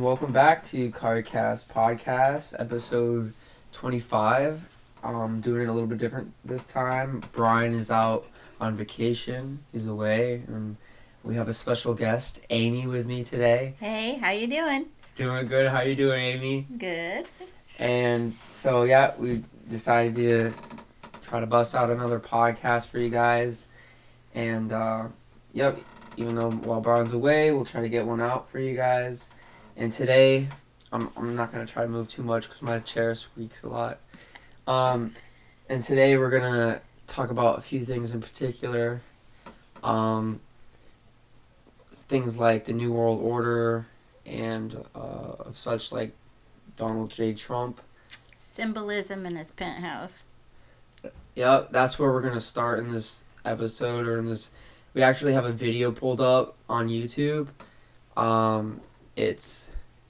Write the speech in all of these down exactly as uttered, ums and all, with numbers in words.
welcome back to CardCast Podcast, episode twenty-five. I'm doing it a little bit different this time. Brian is out on vacation. He's away, and we have a special guest, Amy, with me today. Hey, how you doing? Doing good. How you doing, Amy? Good. And so, yeah, we decided to try to bust out another podcast for you guys. And, uh, yep, even though while Brian's away, we'll try to get one out for you guys. And today, I'm I'm not going to try to move too much because my chair squeaks a lot. Um, and today we're going to talk about a few things in particular. Um, things like the New World Order and uh, of such like Donald J. Trump. Symbolism in his penthouse. Yep, that's where we're going to start in this episode or in this. We actually have a video pulled up on YouTube. Um, it's,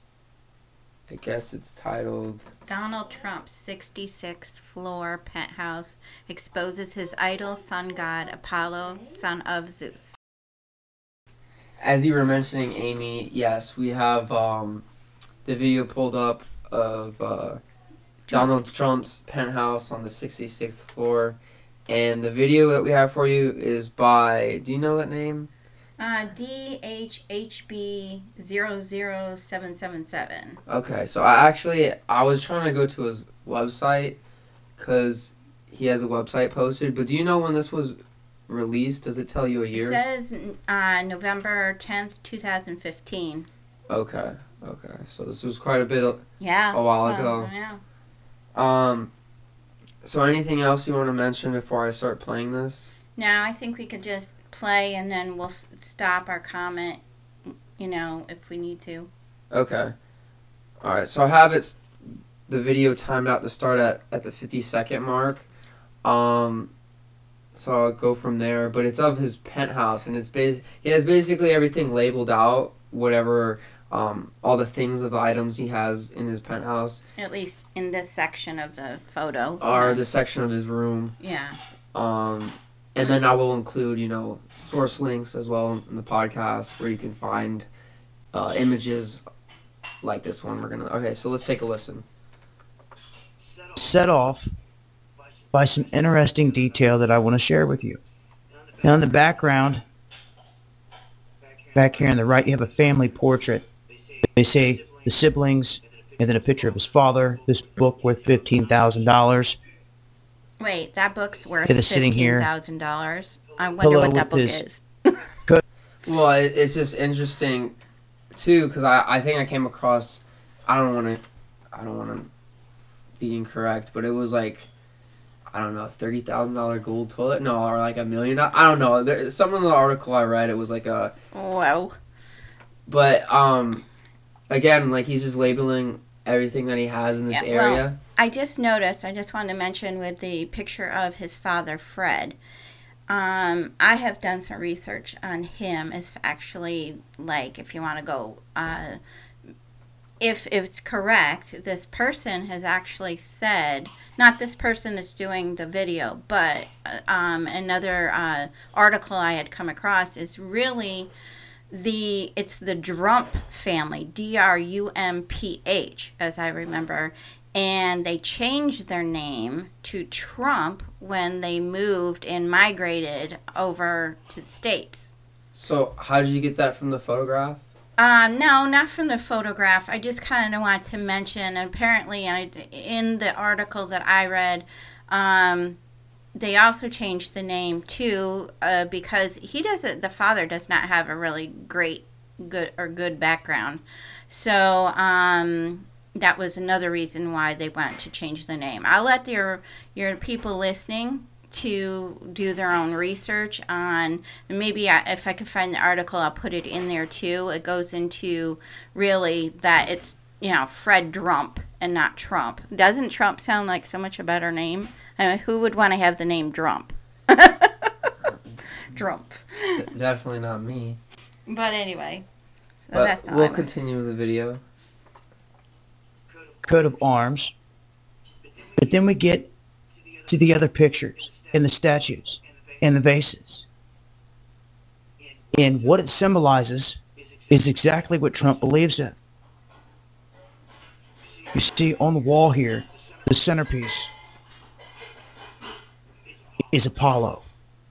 I guess it's titled Donald Trump's sixty-sixth floor penthouse exposes his idol sun god Apollo, son of Zeus. As you were mentioning, Amy, yes, we have um, the video pulled up of uh, Donald Trump's penthouse on the sixty-sixth floor. And the video that we have for you is by, do you know that name? Uh, D H H B zero zero seven seven seven. Okay, so I actually, I was trying to go to his website because he has a website posted. But do you know when this was released? Does it tell you a year? It says uh, November tenth, twenty fifteen. Okay, okay. So this was quite a bit, of, Yeah. a while well, ago. Yeah. Um, so anything else you want to mention before I start playing this? No, I think we could just play and then we'll s- stop our comment, you know, if we need to. Okay. Alright, so I have it, the video timed out to start at, at the fifty-second mark. Um, so I'll go from there. But it's of his penthouse, and it's bas- he has basically everything labeled out, whatever, um, all the things of the items he has in his penthouse. At least in this section of the photo. Or Yeah. the section of his room. Yeah. Um, and then I will include, you know, source links as well in the podcast where you can find uh, images like this one. We're gonna okay, so let's take a listen. Set off by some interesting detail that I want to share with you. Now in the background, back here on the right, you have a family portrait. They say the siblings, and then a picture of his father. This book worth fifteen thousand dollars. Wait, that book's worth That is sitting here. fifteen thousand dollars. I wonder Hello what that book with is. Well, it, it's just interesting too because I, I think I came across. I don't want to. I don't want to be incorrect, but it was like I don't know, thirty thousand dollar gold toilet. No, or like a million. I don't know. There, some of the article I read, it was like a. Wow. But um, again, like he's just labeling everything that he has in this Yeah, well, area. I just noticed, I just wanted to mention with the picture of his father, Fred, um, I have done some research on him as actually, like, if you want to go, uh, if, if it's correct, this person has actually said, not this person that's doing the video, but uh, um, another uh, article I had come across is really the, it's the Drump family, D R U M P H, as I remember, and they changed their name to Trump when they moved and migrated over to the States. So how did you get that from the photograph? Um, no, not from the photograph. I just kind of want to mention, apparently I, in the article that I read, um, they also changed the name too uh, because he doesn't, the father does not have a really great good or good background. So um, that was another reason why they wanted to change the name. I'll let your your people listening to do their own research on, and maybe I, if I can find the article, I'll put it in there too. It goes into really that it's, you know, Fred Drump and not Trump. Doesn't Trump sound like so much a better name? I mean, who would want to have the name Drump? Drump. Definitely not me. But anyway, so But that's all we'll I want. continue with the video. Coat of arms. But then we get to the other pictures and the statues and the vases. And what it symbolizes is exactly what Trump believes in. You see on the wall here, the centerpiece is Apollo,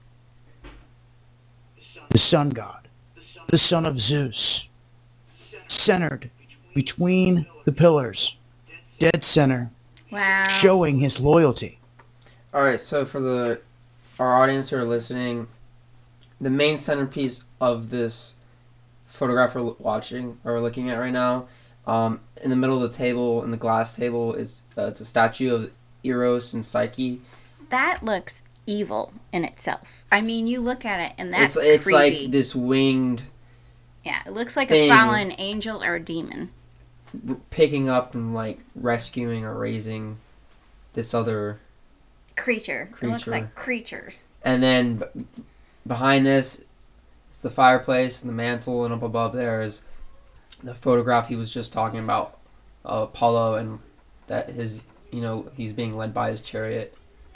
the sun god, the son of Zeus, centered between the pillars, dead center, Wow. showing his loyalty. All right, so for the our audience who are listening, the main centerpiece of this photograph we're watching or looking at right now, um, in the middle of the table, in the glass table, is uh, it's a statue of Eros and Psyche. That looks evil in itself. I mean, you look at it and that's it's it's creepy. like this winged Yeah, it looks like thing. a fallen angel or a demon. r- picking up and like rescuing or raising this other Creature. It looks Creature. like creatures. and then b- behind this is the fireplace and the mantle, and up above there is the photograph he was just talking about, uh, Apollo, and that his you know he's being led by his chariot.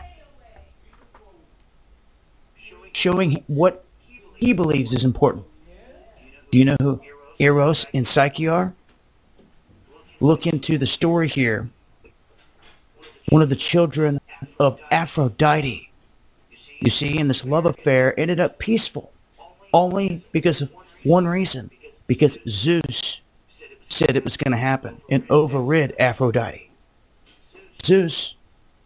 Showing what he believes is important. Do you know who Eros and Psyche are? Look into the story here. One of the children of Aphrodite. You see, and this love affair ended up peaceful, only because of one reason. Because Zeus said it was going to happen and overrid Aphrodite. Zeus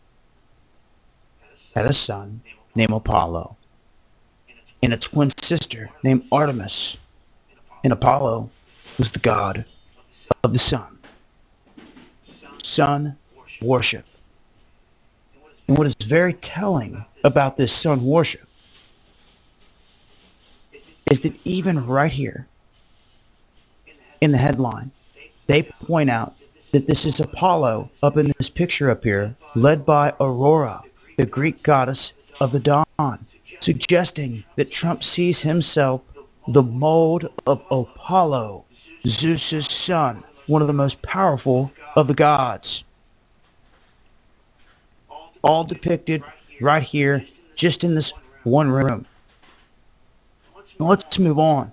had a son named Apollo and a twin sister named Artemis. And Apollo was the god of the sun. Sun worship. And what is very telling about this sun worship is that even right here in the headline, they point out that this is Apollo up in this picture up here, led by Aurora, the Greek goddess of the dawn, suggesting that Trump sees himself the mold of Apollo, Zeus's son, one of the most powerful of the gods. All depicted right here, just in this one room. Now let's move on.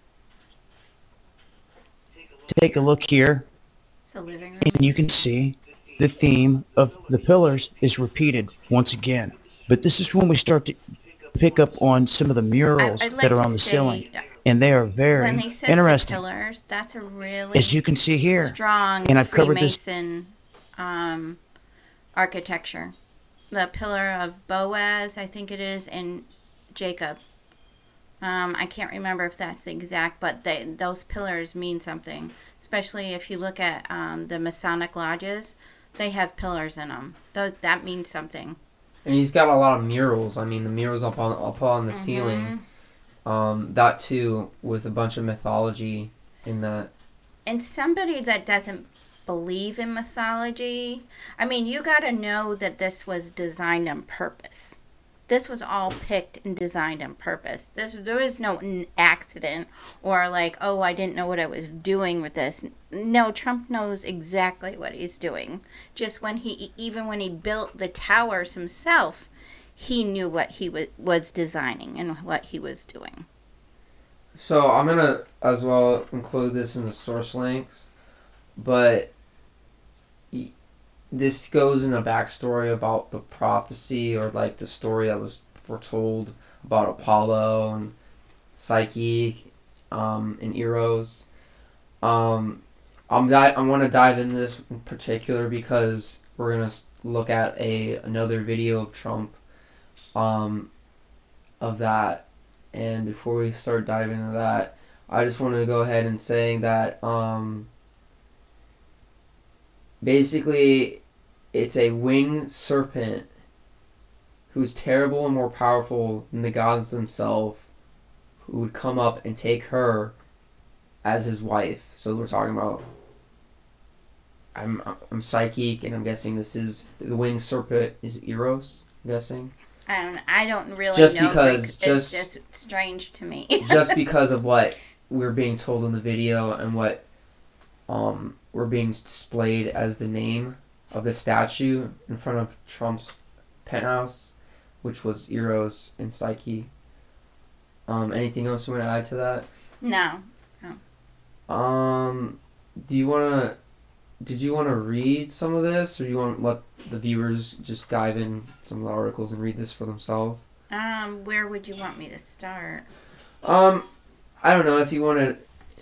Take a look here, It's a living room. and you can see the theme of the pillars is repeated once again. But this is when we start to pick up on some of the murals I- I'd like that are to on the say, ceiling. And they are very When they said interesting. pillars, that's a really As you can see here, strong and I've covered this- Freemason um, architecture. The pillar of Boaz, I think it is, and Jacob. Um, I can't remember if that's the exact, but they, those pillars mean something. Especially if you look at um, the Masonic lodges, they have pillars in them. Th- that means something. And he's got a lot of murals. I mean, the murals up on up on the ceiling. Um, that too, with a bunch of mythology in that. And somebody that doesn't believe in mythology, I mean, you got to know that this was designed on purpose. This was all picked and designed on purpose. This there is no n- accident or like, oh, I didn't know what I was doing with this. No, Trump knows exactly what he's doing. Just when he, even when he built the towers himself, he knew what he was was designing and what he was doing. So I'm gonna as well include this in the source links, but y- this goes in a backstory about the prophecy or like the story that was foretold about Apollo and Psyche, um, and Eros. Um, I'm di- I want to dive into this in particular because we're gonna s- look at a another video of Trump, um, of that. And before we start diving into that, I just wanted to go ahead and say that um, basically it's a winged serpent who's terrible and more powerful than the gods themselves, who would come up and take her as his wife. So we're talking about I'm I'm psychic, and I'm guessing this is the winged serpent is Eros. I'm guessing. I don't, I don't really Just know. because- Greek. just- it's just strange to me. Just because of what we're being told in the video and what um we're being displayed as the name of the statue in front of Trump's penthouse, which was Eros and Psyche. Um, anything else you want to add to that? No. Um, do you want to did you want to read some of this, or you want to let the viewers just dive in some of the articles and read this for themselves? Um, where would you want me to start? Um, I don't know if you want to.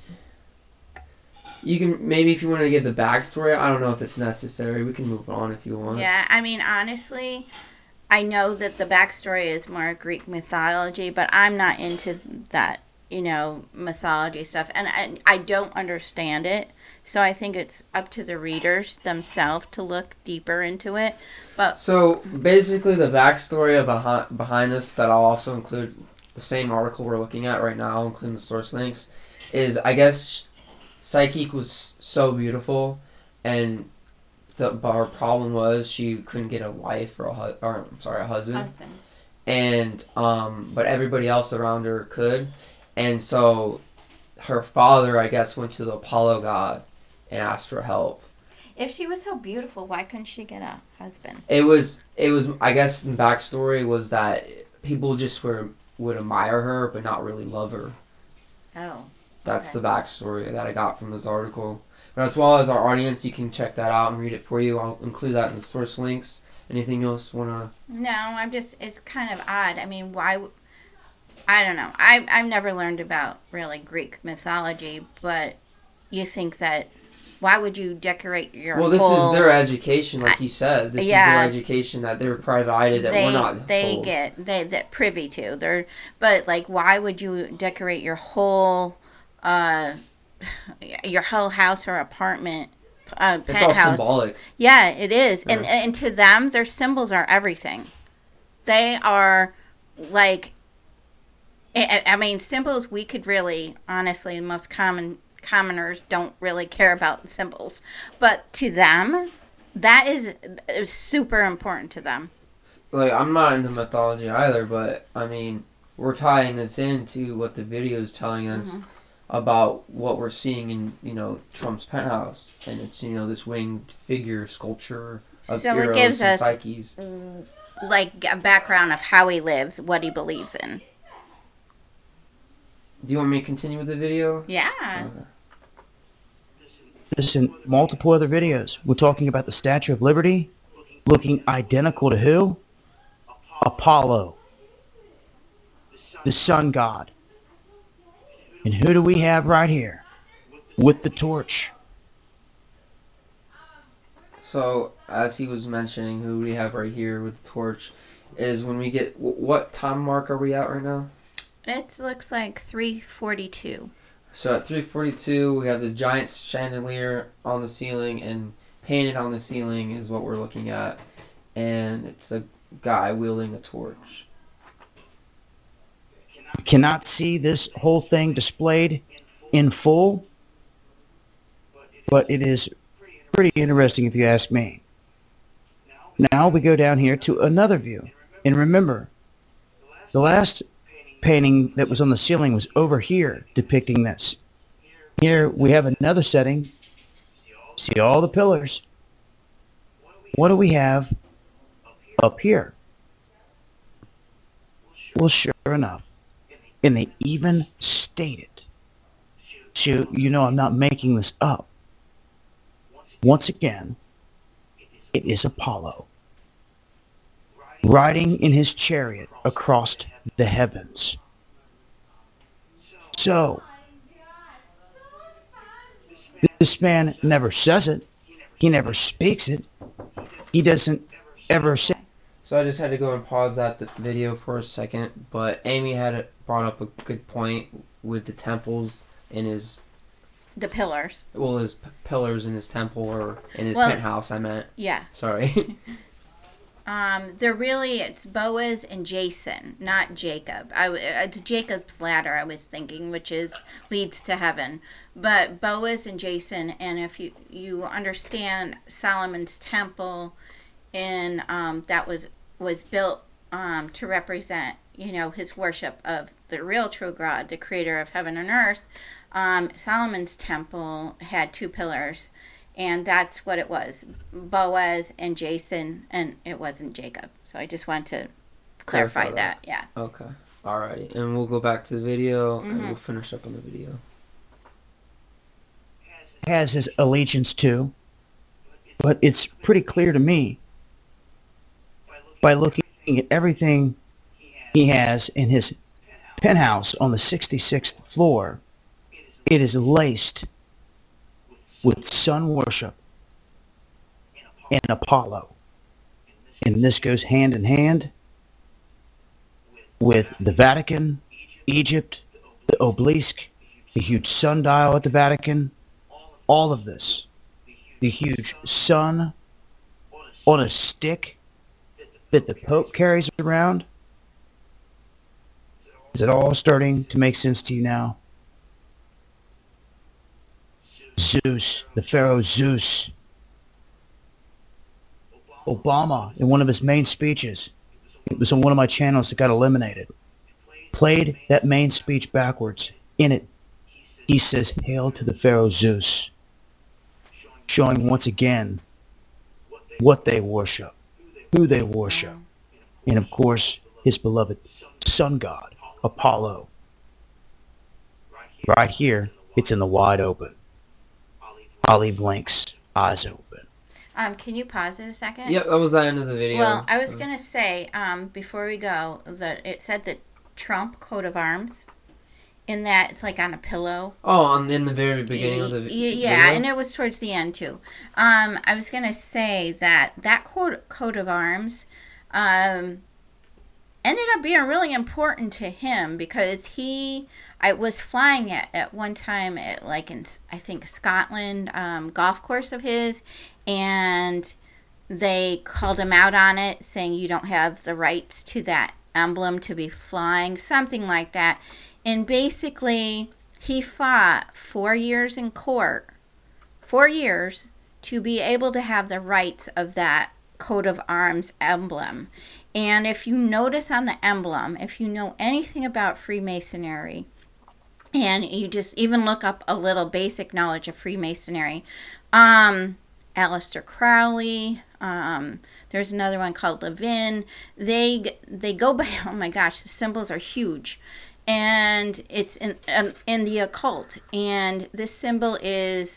You can maybe if you want to give the backstory. I don't know if it's necessary. We can move on if you want. Yeah, I mean, honestly, I know that the backstory is more Greek mythology, but I'm not into that, you know, mythology stuff, and I, I don't understand it. So I think it's up to the readers themselves to look deeper into it. But So basically, the backstory of behind behind this that I'll also include the same article we're looking at right now, including the source links, is I guess Psyche was so beautiful, and the our problem was she couldn't get a wife or a hu- or I'm sorry a husband, husband. and um but everybody else around her could, and so her father I guess went to the Apollo god and asked for help. If she was so beautiful, why couldn't she get a husband? It was it was I guess the backstory was that people just were would admire her but not really love her. Oh. That's Okay. the backstory that I got from this article. But as well as our audience, you can check that out and read it for you. I'll include that in the source links. Anything else wanna? No, I'm just, it's kind of odd. I mean, why, w- I don't know. I, I've never learned about really Greek mythology, but you think that, why would you decorate your Well, this whole, is their education, like you said. This yeah. is their education that they're provided that they, we're not they told. get, they, that privy to. They're, but like, why would you decorate your whole, uh, your whole house or apartment, uh, It's all penthouse? symbolic. Yeah, it is. And Yeah. and to them, their symbols are everything. They are like, I, I mean, symbols we could really, honestly, most common commoners don't really care about symbols. But to them, that is, is super important to them. Like, I'm not into mythology either, but I mean, we're tying this into what the video is telling us Mhm. about what we're seeing in, you know, Trump's penthouse. And it's, you know, this winged figure sculpture of So it Eros gives and us- Psyches. Like a background of how he lives, what he believes in. Do you want me to continue with the video? Yeah. Okay. This in multiple other videos. We're talking about the Statue of Liberty, looking identical to who? Apollo, the sun god. And who do we have right here with the torch? So, as he was mentioning, who we have right here with the torch is when we get... wh- What time mark are we at right now? It looks like three forty-two. So at three forty-two, we have this giant chandelier on the ceiling, and painted on the ceiling is what we're looking at. And it's a guy wielding a torch. You cannot see this whole thing displayed in full, but it is pretty interesting if you ask me. Now we go down here to another view. And remember, the last painting that was on the ceiling was over here depicting this. Here we have another setting. See all the pillars. What do we have up here? Well, sure enough. And they even state it. So you know I'm not making this up. Once again, it is Apollo riding in his chariot across the heavens. So, this man never says it. He never speaks it. He doesn't ever say. So I just had to go and pause that the video for a second, but Amy had brought up a good point with the temples in his, The pillars. well, his p- pillars in his temple, or in his Well- penthouse, I meant. Yeah. Sorry. Um, they're really, it's Boaz and Jason, not Jacob. I, w- it's Jacob's ladder, I was thinking, which is leads to heaven. But Boaz and Jason, and if you, you understand Solomon's temple, and um, that was was built um, to represent, you know, his worship of the real true God, the creator of heaven and earth. Um, Solomon's temple had two pillars. And that's what it was, Boaz and Jason, and it wasn't Jacob. So I just want to clarify, Clarify that. that. Yeah. Okay. Alrighty. And we'll go back to the video, and Mhm. we'll finish up on the video. Has his allegiance to But it's pretty clear to me by looking at everything he has in his penthouse on the sixty-sixth floor. It is laced with sun worship and Apollo. And this goes hand in hand with the Vatican, Egypt, the obelisk, the huge sundial at the Vatican, all of this. The huge sun on a stick that the Pope carries around. Is it all starting to make sense to you now? Zeus, the Pharaoh Zeus. Obama, in one of his main speeches, it was on one of my channels that got eliminated, played that main speech backwards. In it, he says, "Hail to the Pharaoh Zeus," showing once again what they worship, who they worship, and of course, his beloved sun god, Apollo. Right here, it's in the wide open. I'll leave links, eyes open. Um, can you pause it a second? Yep, that was the end of the video. Well, I was going to say, um, before we go, that it said the Trump coat of arms, in that it's like on a pillow. Oh, on in the very beginning of the video? video? Yeah, and it was towards the end, too. Um, I was going to say that that coat, coat of arms um, ended up being really important to him because he... I was flying at, at one time at like in I think Scotland um, golf course of his, and they called him out on it, saying you don't have the rights to that emblem to be flying, something like that. And basically, he fought four years in court, four years to be able to have the rights of that coat of arms emblem. And if you notice on the emblem, if you know anything about Freemasonry, and you just even look up a little basic knowledge of Freemasonry. Um, Aleister Crowley. Um, there's another one called Levin. They they go by. Oh my gosh, the symbols are huge, and it's in um, in the occult. And this symbol is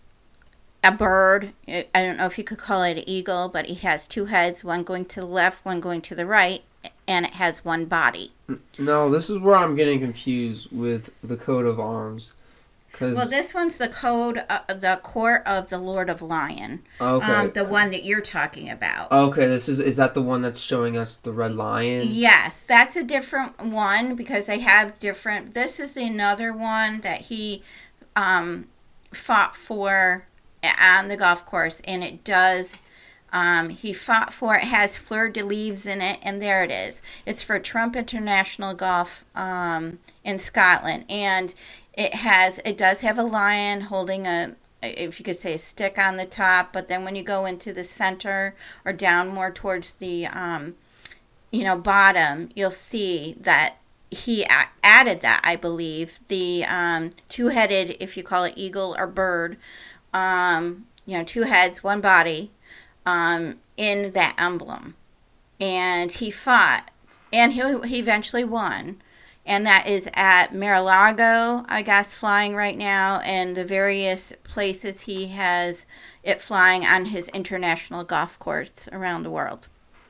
a bird. I don't know if you could call it an eagle, but it has two heads, one going to the left, one going to the right, and it has one body. No, this is where I'm getting confused with the coat of arms. Cause well, this one's the code, uh, the court of the Lord of Lion. Okay. Um, the one that you're talking about. Okay, this is is that the one that's showing us the red lion? Yes, that's a different one because they have different. This is another one that he um, fought for on the golf course, and it does. Um, he fought for it, has fleur de lis in it, and there it is. It's for Trump International Golf um, in Scotland, and it has it does have a lion holding a, if you could say, a stick on the top. But then when you go into the center or down more towards the, um, you know, bottom, you'll see that he a- added that, I believe, the um, two-headed, if you call it eagle or bird, um, you know, two heads, one body. Um, in that emblem, and he fought, and he, he eventually won, and that is at Mar-a-Lago, I guess, flying right now, and the various places he has it flying on his international golf courses around the world.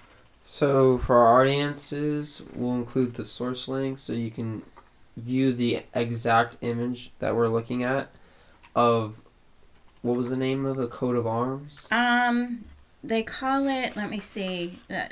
So for our audiences, we'll include the source link so you can view the exact image that we're looking at of, what was the name of the coat of arms? Um... They call it, let me see, uh,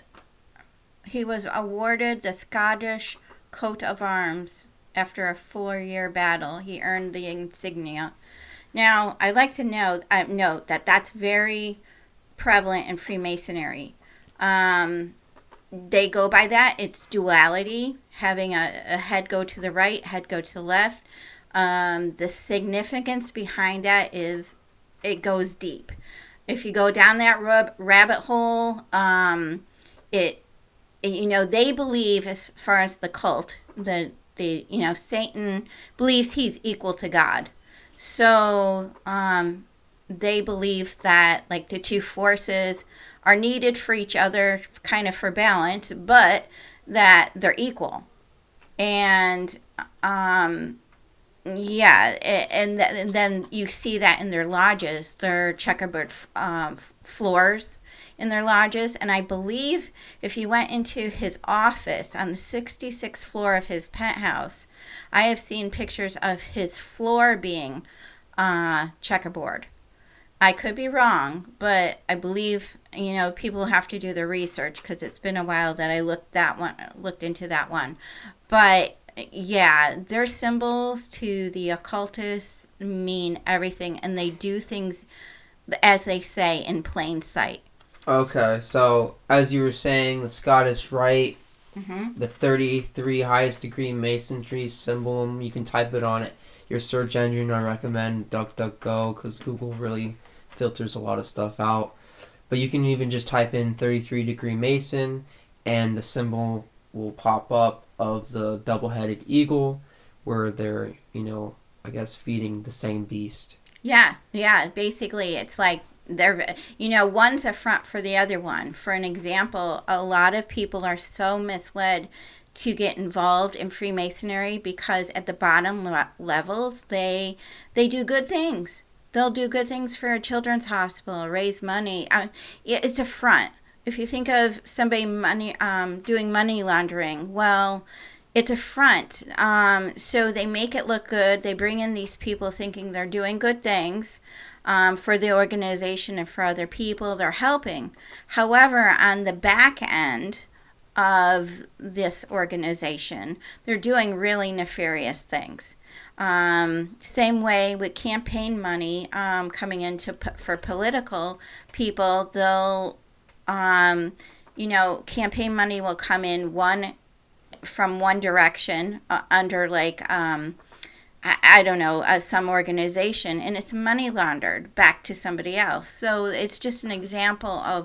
he was awarded the Scottish coat of arms after a four-year battle. He earned the insignia. Now, I'd like to note, uh, note that that's very prevalent in Freemasonry. Um, they go by that. It's duality, having a, a head go to the right, head go to the left. Um, the significance behind that is it goes deep. If you go down that rub, rabbit hole, um, it, it, you know, they believe, as far as the cult, the, the you know, Satan believes he's equal to God. So um, they believe that, like, the two forces are needed for each other, kind of for balance, but that they're equal. And um, Yeah, a- and, th- and then you see that in their lodges, their checkerboard f- um, f- floors in their lodges. And I believe if you went into his office on the sixty-sixth floor of his penthouse, I have seen pictures of his floor being uh, checkerboard. I could be wrong, but I believe, you know, people have to do the research because it's been a while that I looked that one looked into that one. But yeah, their symbols to the occultists mean everything, and they do things, as they say, in plain sight. Okay, so as you were saying, the Scottish Rite, Mm-hmm. the thirty-three highest degree masonry symbol, you can type it on it. Your search engine, I recommend DuckDuckGo because Google really filters a lot of stuff out. But you can even just type in thirty-three degree Mason and the symbol will pop up of the double-headed eagle where they're, you know, I guess feeding the same beast. Yeah, yeah. Basically, it's like they're, you know, one's a front for the other one. For an example, a lot of people are so misled to get involved in Freemasonry because at the bottom le- levels, they they do good things. They'll do good things for a children's hospital, raise money. Uh, it- it's a front. If you think of somebody money um, doing money laundering, well, it's a front. Um, so they make it look good. They bring in these people thinking they're doing good things um, for the organization and for other people. They're helping. However, on the back end of this organization, they're doing really nefarious things. Um, same way with campaign money um, coming into p- for political people, they'll, um, you know, campaign money will come in one from one direction uh, under like um, I, I don't know uh, some organization, and it's money laundered back to somebody else. So it's just an example of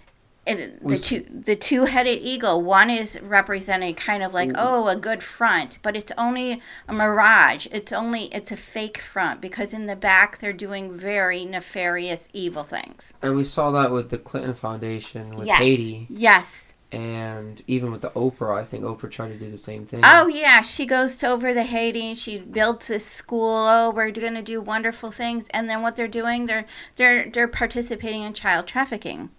it, the two the two-headed eagle. One is representing kind of like, oh, a good front, but it's only a mirage. It's only it's a fake front because in the back they're doing very nefarious, evil things. And we saw that with the Clinton Foundation with Yes. Haiti. Yes. And even with the Oprah, I think Oprah tried to do the same thing. Oh yeah, she goes over to Haiti. She builds this school. Oh, we're going to do wonderful things, and then what they're doing, they're they're they're participating in child trafficking.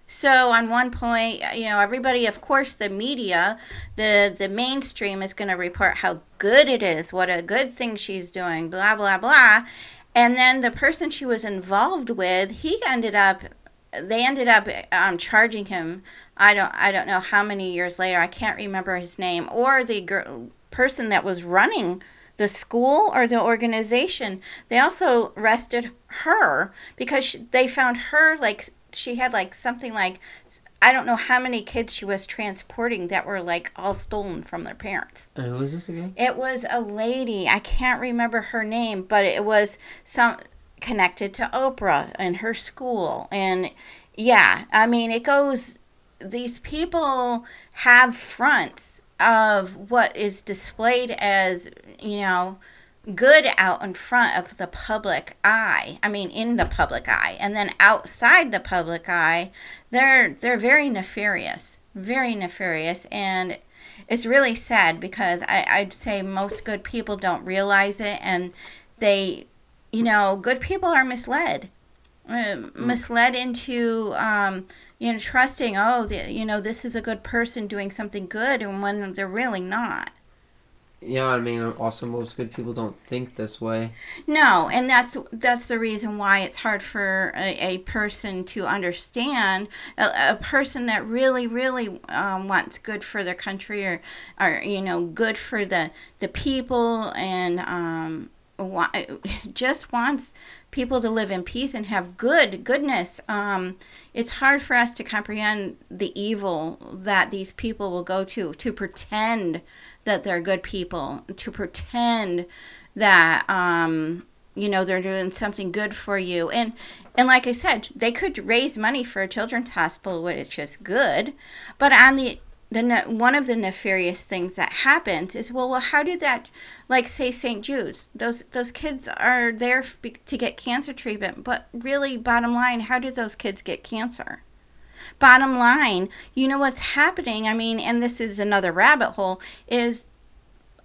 So on one point, you know, everybody, of course, the media, the the mainstream is going to report how good it is, what a good thing she's doing, blah blah blah, and then the person she was involved with, he ended up, they ended up um, charging him. I don't I don't know how many years later. I can't remember his name or the girl, person that was running the school or the organization. They also arrested her because she, they found her like she had like something like I don't know how many kids she was transporting that were like all stolen from their parents. And who is this again? It was a lady. I can't remember her name, but it was some connected to Oprah and her school. And yeah, I mean, it goes, these people have fronts of what is displayed as, you know, good out in front of the public eye. I mean, in the public eye. And then outside the public eye, they're they're very nefarious. Very nefarious. And it's really sad because I, I'd say most good people don't realize it, and they, you know, good people are misled. Uh, misled into, um, you know, trusting, oh, the, you know, this is a good person doing something good, and when they're really not. Yeah, I mean, also most good people don't think this way. No, and that's that's the reason why it's hard for a, a person to understand. A, a person that really, really um, wants good for their country, or, or you know, good for the the people, and um, wa- just wants people to live in peace and have good goodness. Um, it's hard for us to comprehend the evil that these people will go to to pretend that they're good people, to pretend that um, you know, they're doing something good for you. And and like I said, they could raise money for a children's hospital, which is good. But on the the ne- one of the nefarious things that happened is, well, well, how did that, like say Saint Jude's, those those kids are there be- to get cancer treatment, but really, bottom line, how did those kids get cancer? Bottom line, you know what's happening, I mean, and this is another rabbit hole, is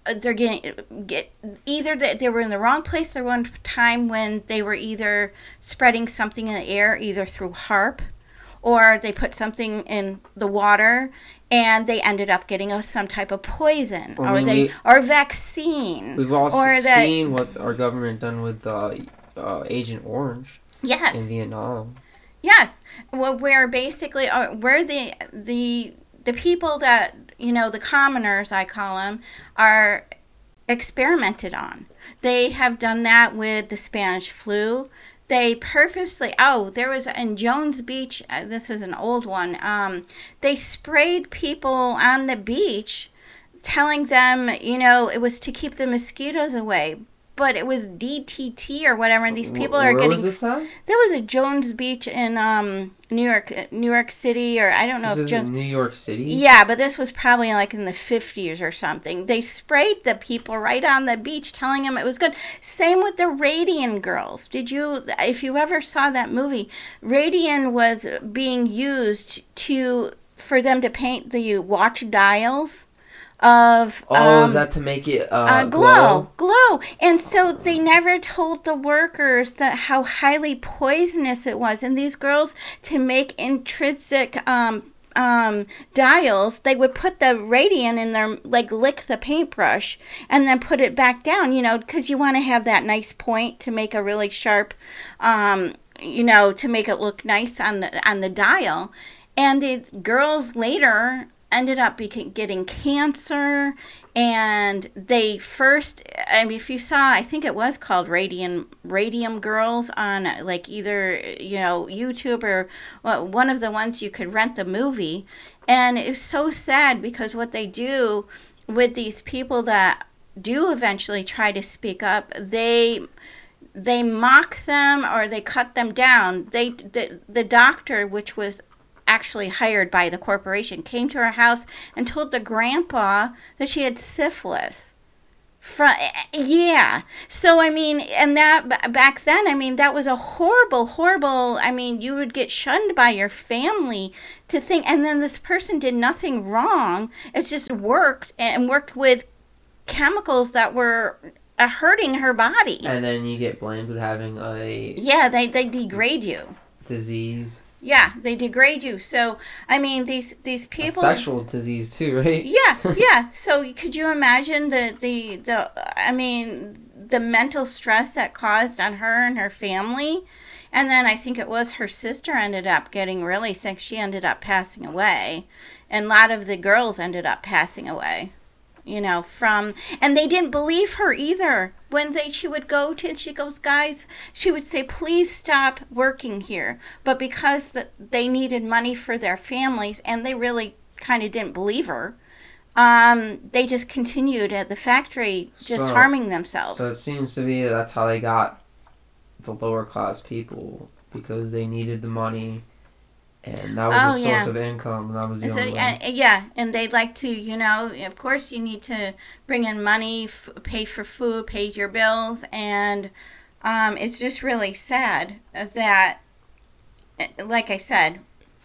they're getting get either that they were in the wrong place at one time when they were either spreading something in the air, either through HAARP, or they put something in the water and they ended up getting a, some type of poison, I or mean, they we- or vaccine. We've also or that, seen what our government done with uh, uh, Agent Orange yes, in Vietnam. yes, well, where basically uh, where the the the people that, you know, the commoners, I call them, are experimented on. They have done that with the Spanish flu. They purposely, oh, there was in Jones Beach, uh, this is an old one, um, they sprayed people on the beach telling them, you know, it was to keep the mosquitoes away. But it was D D T or whatever, and these people Wh- are where getting. was this at? There was a Jones Beach in um, New York, New York City, or I don't know This if is Jones. in New York City? Yeah, but this was probably like in the fifties or something. They sprayed the people right on the beach, telling them it was good. Same with the Radian girls. Did you, if you ever saw that movie, Radian was being used to for them to paint the watch dials of. Oh, um, is that to make it uh, uh, glow, glow, and so they never told the workers that how highly poisonous it was. And these girls, to make intrinsic um, um, dials, they would put the radiant in their, like, lick the paintbrush and then put it back down. You know, because you want to have that nice point to make a really sharp, um, you know, to make it look nice on the on the dial. And the girls later ended up beca- getting cancer, and they first, I mean, if you saw, I think it was called Radium Radium Girls on, like, either, you know, YouTube or well, one of the ones you could rent the movie. And it's so sad because what they do with these people that do eventually try to speak up, they they mock them or they cut them down. They the, the doctor, which was actually hired by the corporation, came to her house and told the grandpa that she had syphilis. From, yeah. So, I mean, and that back then, I mean, that was a horrible, horrible, I mean, you would get shunned by your family to think, and then this person did nothing wrong. It just worked and worked with chemicals that were uh, hurting her body. And then you get blamed with having a Yeah, they, they degrade you. disease. Yeah, they degrade you. So, I mean, these these A people. sexual disease too, right? Yeah, yeah. So, could you imagine the the the? I mean, the mental stress that caused on her and her family, and then I think it was her sister ended up getting really sick. She ended up passing away, and a lot of the girls ended up passing away. You know, from, and they didn't believe her either. When they, she would go to, she goes, guys, she would say, please stop working here. But because the, they needed money for their families, and they really kind of didn't believe her, um, they just continued at the factory, just So- harming themselves. So it seems to be that's how they got the lower class people, because they needed the money, and that was Oh, a source yeah. of income. That was the So, only way. uh, yeah, and they'd like to, you know, of course you need to bring in money, f- pay for food, pay your bills, and um, it's just really sad that, uh, like I said,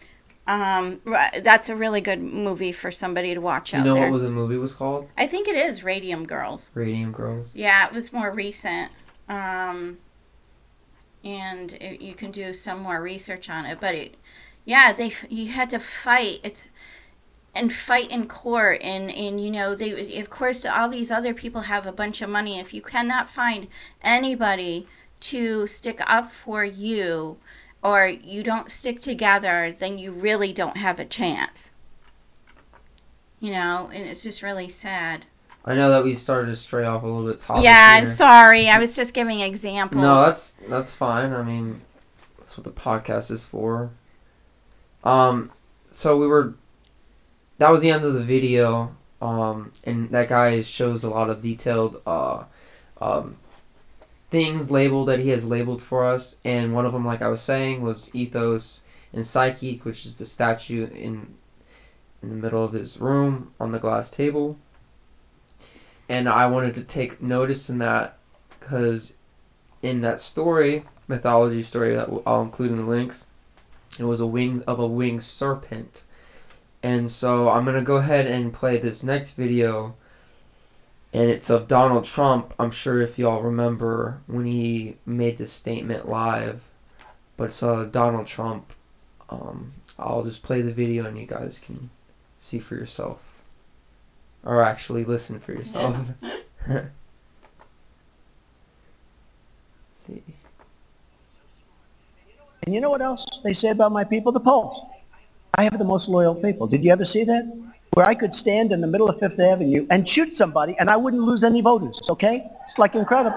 um, ri- that's a really good movie for somebody to watch Do you out know there. what the movie was called? I think it is Radium Girls. Radium Girls. Yeah, it was more recent. Um, and it, you can do some more research on it, but it, yeah, they f- you had to fight. It's and fight in court, and and you know they of course all these other people have a bunch of money. If you cannot find anybody to stick up for you, or you don't stick together, then you really don't have a chance. You know, and it's just really sad. I know that we started to stray off a little bit topic Yeah, I'm here. sorry. I was just giving examples. No, that's that's fine. I mean, that's what the podcast is for. Um, so we were. That was the end of the video. Um, and that guy shows a lot of detailed uh, um, things labeled that he has labeled for us, and one of them, like I was saying, was Ethos and Psychic, which is the statue in in the middle of his room on the glass table. And I wanted to take notice in that because in that story, mythology story that I'll include in the links, it was a wing of a winged serpent. And so I'm going to go ahead and play this next video and it's of Donald Trump. I'm sure if y'all remember when he made this statement live, but it's uh, Donald Trump. Um, I'll just play the video and you guys can see for yourself. Or actually listen for yourself. Let's see. And you know what else they say about my people? The polls. I have the most loyal people. Did you ever see that? Where I could stand in the middle of Fifth Avenue and shoot somebody and I wouldn't lose any voters, okay? It's like incredible.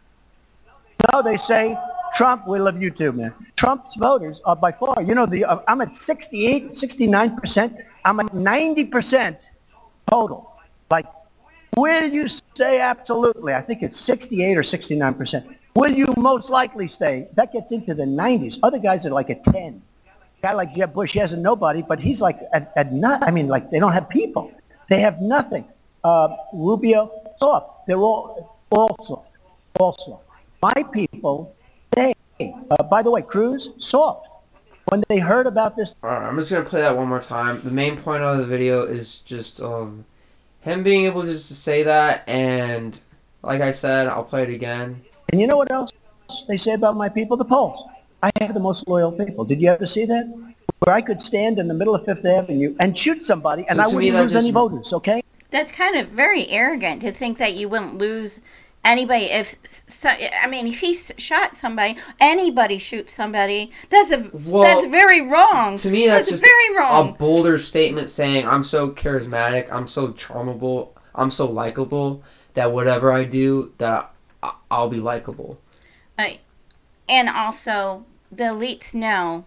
No, they say, Trump, we love you too, man. Trump's voters are by far, you know, the uh, I'm at sixty-eight, sixty-nine percent. I'm at ninety percent total. Like, will you say absolutely? I think it's sixty-eight or sixty-nine percent. Will you most likely stay? That gets into the nineties. Other guys are like at ten. A guy like Jeb Bush, he hasn't nobody, but he's like at, at not, I mean, like they don't have people. They have nothing. Uh, Rubio, soft. They're all, all soft. All soft. My people, they, uh, by the way, Cruz, soft. When they heard about this. Alright, I'm just going to play that one more time. The main point of the video is just um, him being able just to say that, and like I said, I'll play it again. And you know what else they say about my people? The polls. I have the most loyal people. Did you ever see that? Where I could stand in the middle of Fifth Avenue and shoot somebody and So I to me, wouldn't that lose just- any voters, okay? That's kind of very arrogant to think that you wouldn't lose anybody if so, I mean if he s- shot somebody, anybody shoots somebody. That's a Well, that's very wrong. To me, that's, just very a wrong. bolder statement saying, I'm so charismatic, I'm so charmable, I'm so likable, that whatever I do, that I- I'll be likable. Uh, and also, the elites know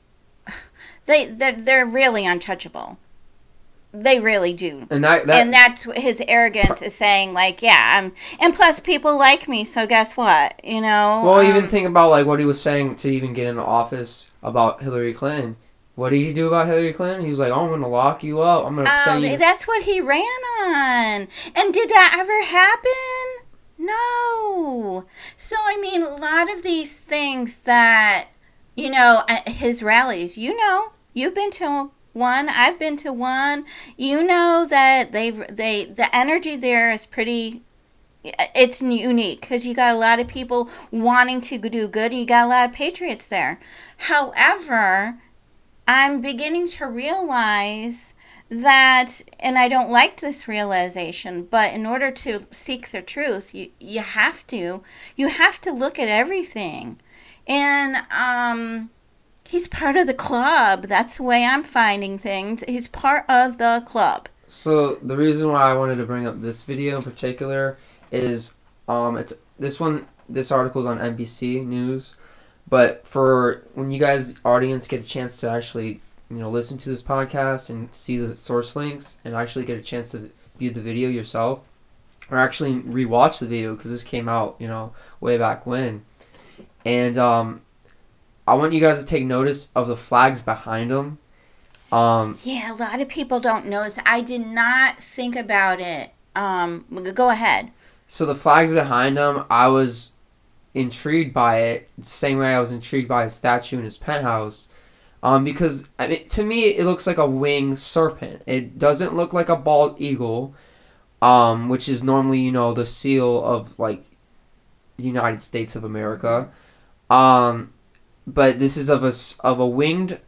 they they're, they're really untouchable. They really do. And that, that And that's what his arrogance is saying, like, yeah, I'm, and plus people like me, so guess what, you know? well, um, even think about like what he was saying to even get into office about Hillary Clinton. What did he do about Hillary Clinton? He was like, oh, I'm going to lock you up. I'm going to Oh, send you... that's what he ran on. And did that ever happen? No. So, I mean, a lot of these things that, you know, at his rallies, you know, you've been to one, I've been to one. You know that they they the energy there is pretty, it's unique because you got a lot of people wanting to do good and you got a lot of patriots there. However, I'm beginning to realize that, and I don't like this realization, but in order to seek the truth, you, you have to, you have to look at everything. And um, he's part of the club. That's the way I'm finding things. He's part of the club. So the reason why I wanted to bring up this video in particular is um it's this one this article is on N B C News, but for when you guys audience get a chance to actually, you know, listen to this podcast and see the source links and actually get a chance to view the video yourself or actually rewatch the video because this came out, you know, way back when. And um I want you guys to take notice of the flags behind them. Um, Yeah, a lot of people don't notice. I did not think about it. Um, go ahead. So the flags behind him, I was intrigued by it, the same way I was intrigued by his statue in his penthouse. Um, because I mean, to me, it looks like a winged serpent. It doesn't look like a bald eagle, um, which is normally, you know, the seal of like the United States of America. Um, but this is of a of a winged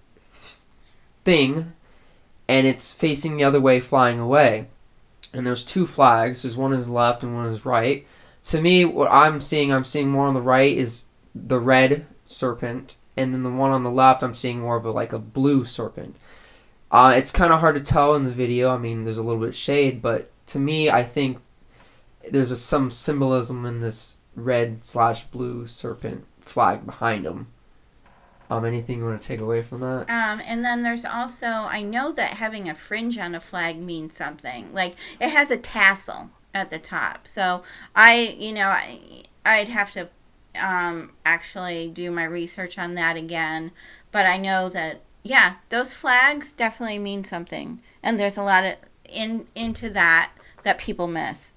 thing, and it's facing the other way, flying away. And there's two flags. There's one is left and one is right. To me, what I'm seeing, I'm seeing more on the right is the red serpent, and then the one on the left, I'm seeing more of a like a blue serpent. Uh, it's kind of hard to tell in the video. I mean, there's a little bit of shade, but to me, I think there's a, some symbolism in this red slash blue serpent flag behind him. Um, anything you want to take away from that? Um, and then there's also, I know that having a fringe on a flag means something. Like, it has a tassel at the top. So, I, you know, I, I'd have to um, actually do my research on that again. But I know that, yeah, those flags definitely mean something. And there's a lot of, in into that, that people miss.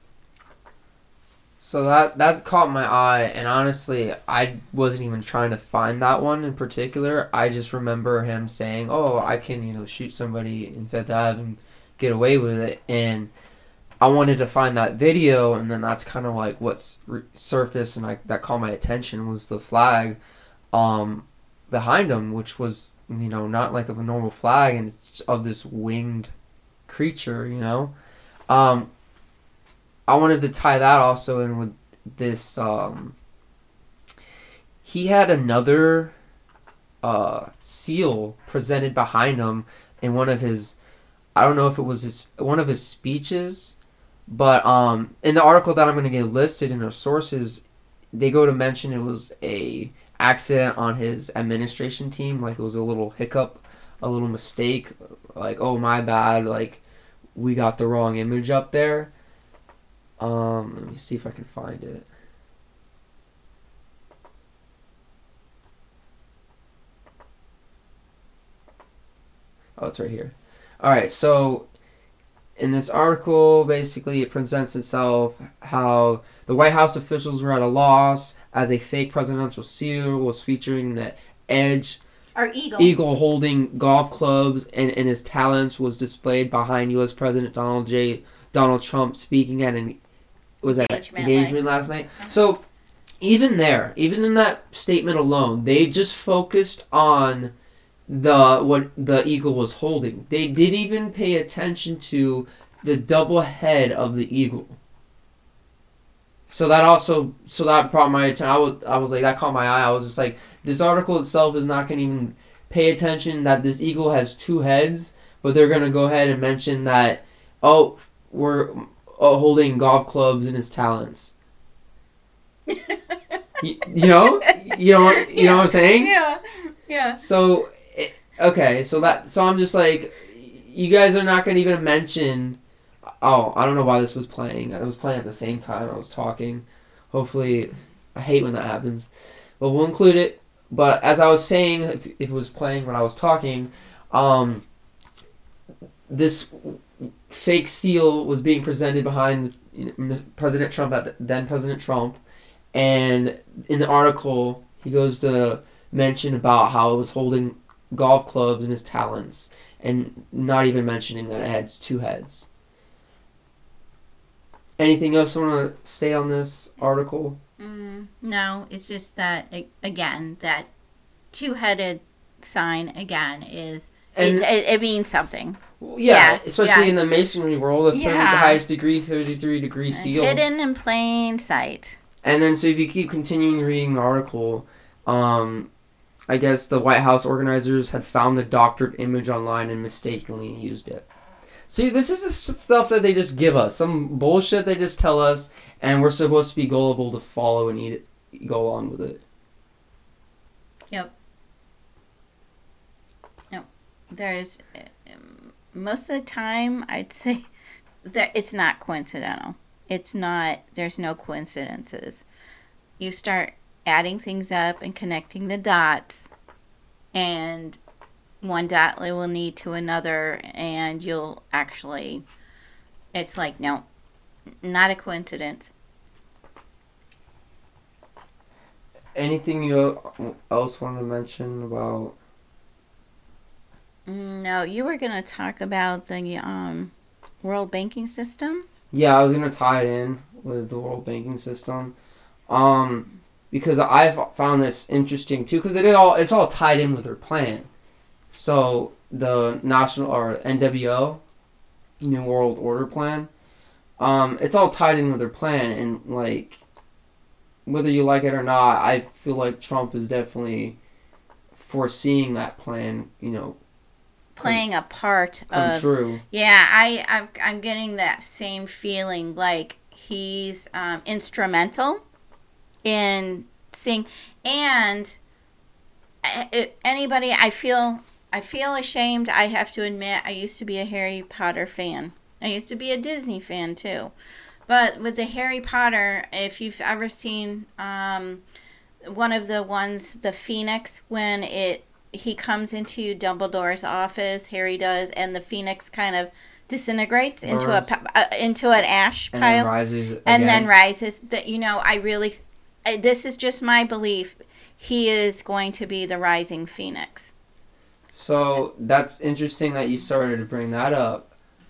So that that caught my eye, and honestly, I wasn't even trying to find that one in particular. I just remember him saying, "Oh, I can, you know, shoot somebody in Fifth Avenue and get away with it." And I wanted to find that video, and then that's kind of like what's re- surfaced, and I, that caught my attention was the flag um, behind him, which was, you know, not like of a normal flag, and it's of this winged creature, you know. Um, I wanted to tie that also in with this. Um, he had another uh, seal presented behind him in one of his, I don't know if it was his, one of his speeches, but um, in the article that I'm going to get listed in our sources, they go to mention it was a accident on his administration team, like it was a little hiccup, a little mistake, like, oh, my bad, like, we got the wrong image up there. Um, let me see if I can find it. Oh, it's right here. Alright, so in this article, basically it presents itself how the White House officials were at a loss as a fake presidential seal was featuring the edge Or eagle. eagle holding golf clubs and, and his talents was displayed behind U S President Donald J. Donald Trump speaking at an was that Engagement, engagement like- last night. So even there, even in that statement alone, they just focused on the what the eagle was holding. They didn't even pay attention to the double head of the eagle. So that also, so that brought my attention. I was, I was like, that caught my eye. I was just like, this article itself is not going to even pay attention that this eagle has two heads, but they're going to go ahead and mention that, oh, we're uh, holding golf clubs in his talents. you, you know, you know, what, you Yeah. know what I'm saying? Yeah, yeah. So, it, okay, so that, so I'm just like, you guys are not going to even mention. Oh, I don't know why this was playing. It was playing at the same time I was talking. Hopefully, I hate when that happens. But we'll include it. But as I was saying, if, if it was playing when I was talking, um, this fake seal was being presented behind you know, President Trump, at the, then President Trump. And in the article, he goes to mention about how it was holding golf clubs in his talons. And not even mentioning that it has two heads. Anything else you want to state on this article? Mm, no, it's just that, a- again, that two-headed sign, again, is, And it, it, it means something. yeah, yeah, especially yeah. in the masonry world, the, third, Yeah. the highest degree, thirty-three degree seal. Hidden in plain sight. And then, so if you keep continuing reading the article, um, I guess the White House organizers had found the doctored image online and mistakenly used it. See, this is the stuff that they just give us. Some bullshit they just tell us, and we're supposed to be gullible to follow and eat it, go along with it. Yep. Yep. There's, um, most of the time, I'd say that it's not coincidental. It's not, there's no coincidences. You start adding things up and connecting the dots, and one dot will lead to another, and you'll actually, it's like, no, not a coincidence. Anything you else want to mention about? Mm, No, you were going to talk about the um, world banking system. Yeah, I was gonna tie it in with the world banking system, um, because I've found this interesting too. Because it all it's all tied in with their plan. So the national or N W O, New World Order plan, um, it's all tied in with their plan, and like, whether you like it or not, I feel like Trump is definitely foreseeing that plan. You know, Playing a part come of true. Yeah, I, I'm, I'm getting that same feeling, like he's um, instrumental in seeing, and uh, anybody, I feel, I feel ashamed, I have to admit, I used to be a Harry Potter fan. I used to be a Disney fan too. But with the Harry Potter, if you've ever seen um, one of the ones, the Phoenix, when it he comes into Dumbledore's office, Harry does, and the Phoenix kind of disintegrates into a Burns. pa- uh, into an ash And pile, then rises again. and then rises. That you know, I really, uh, this is just my belief. He is going to be the rising Phoenix. So that's interesting that you started to bring that up,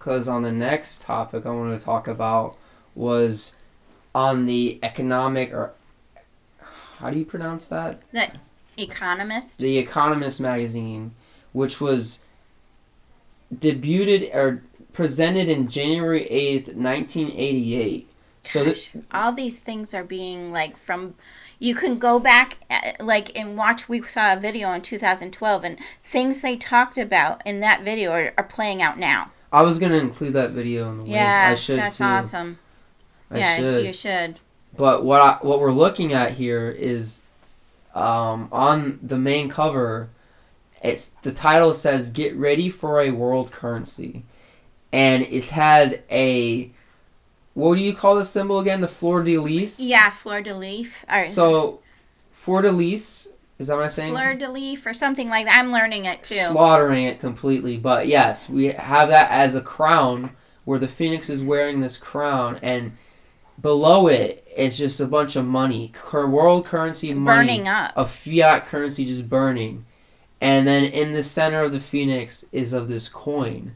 because on the next topic I wanted to talk about was on the economic, or how do you pronounce that? The Economist. The Economist magazine, which was debuted or presented in January eighth, nineteen eighty-eight. So Gosh, this, all these things are being like from, you can go back uh, like and watch. We saw a video in two thousand twelve, and things they talked about in that video are, are playing out now. I was gonna include that video in the link. Yeah, I should that's too. awesome. I yeah, should. you should. But what I, what we're looking at here is, um, on the main cover, it's the title says "Get ready for a world currency," and it has a, what do you call the symbol again? The fleur de lis. Yeah, fleur de lis. Or So, fleur de lis. Is that what I'm saying? Fleur de lis or something like that. I'm learning it too. Slaughtering it completely, but yes, we have that as a crown where the phoenix is wearing this crown, and below it it's just a bunch of money, Cur- world currency money, Burning up. of fiat currency just burning, and then in the center of the phoenix is of this coin,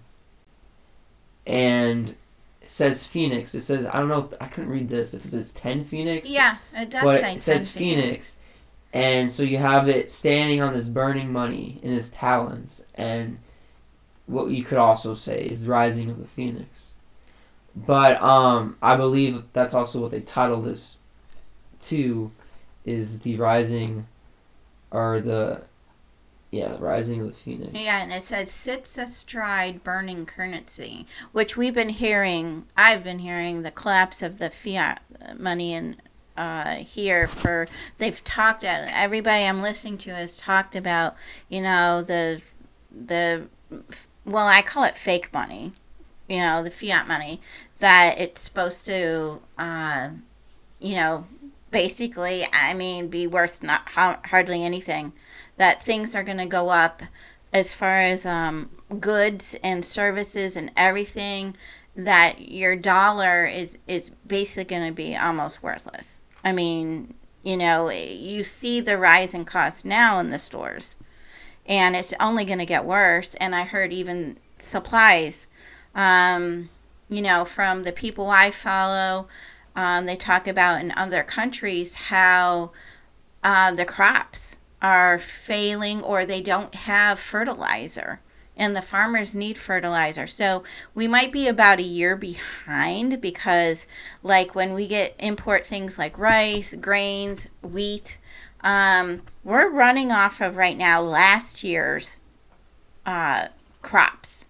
and it says Phoenix. It says, I don't know if I couldn't read this if it says ten Phoenix. Yeah, it does but say it says Phoenix. Phoenix. And so you have it standing on this burning money in its talons, and what you could also say is Rising of the Phoenix. But um, I believe that's also what they title this to, is the Rising, or the, yeah, the Rising of the Phoenix. Yeah, and it says sits astride burning currency, which we've been hearing. I've been hearing the collapse of the fiat money in uh, here for. They've talked at everybody I'm listening to has talked about. You know the the well, I call it fake money. You know, the fiat money, that it's supposed to, uh, you know, basically, I mean, be worth not hardly anything. That things are going to go up as far as um, goods and services and everything, that your dollar is, is basically going to be almost worthless. I mean, you know, you see the rise in cost now in the stores, and it's only going to get worse. And I heard even supplies, um, you know, from the people I follow, um, they talk about in other countries how uh, the crops are failing, or they don't have fertilizer, and the farmers need fertilizer. So we might be about a year behind, because like when we get import things like rice, grains, wheat, um, we're running off of right now last year's uh, crops.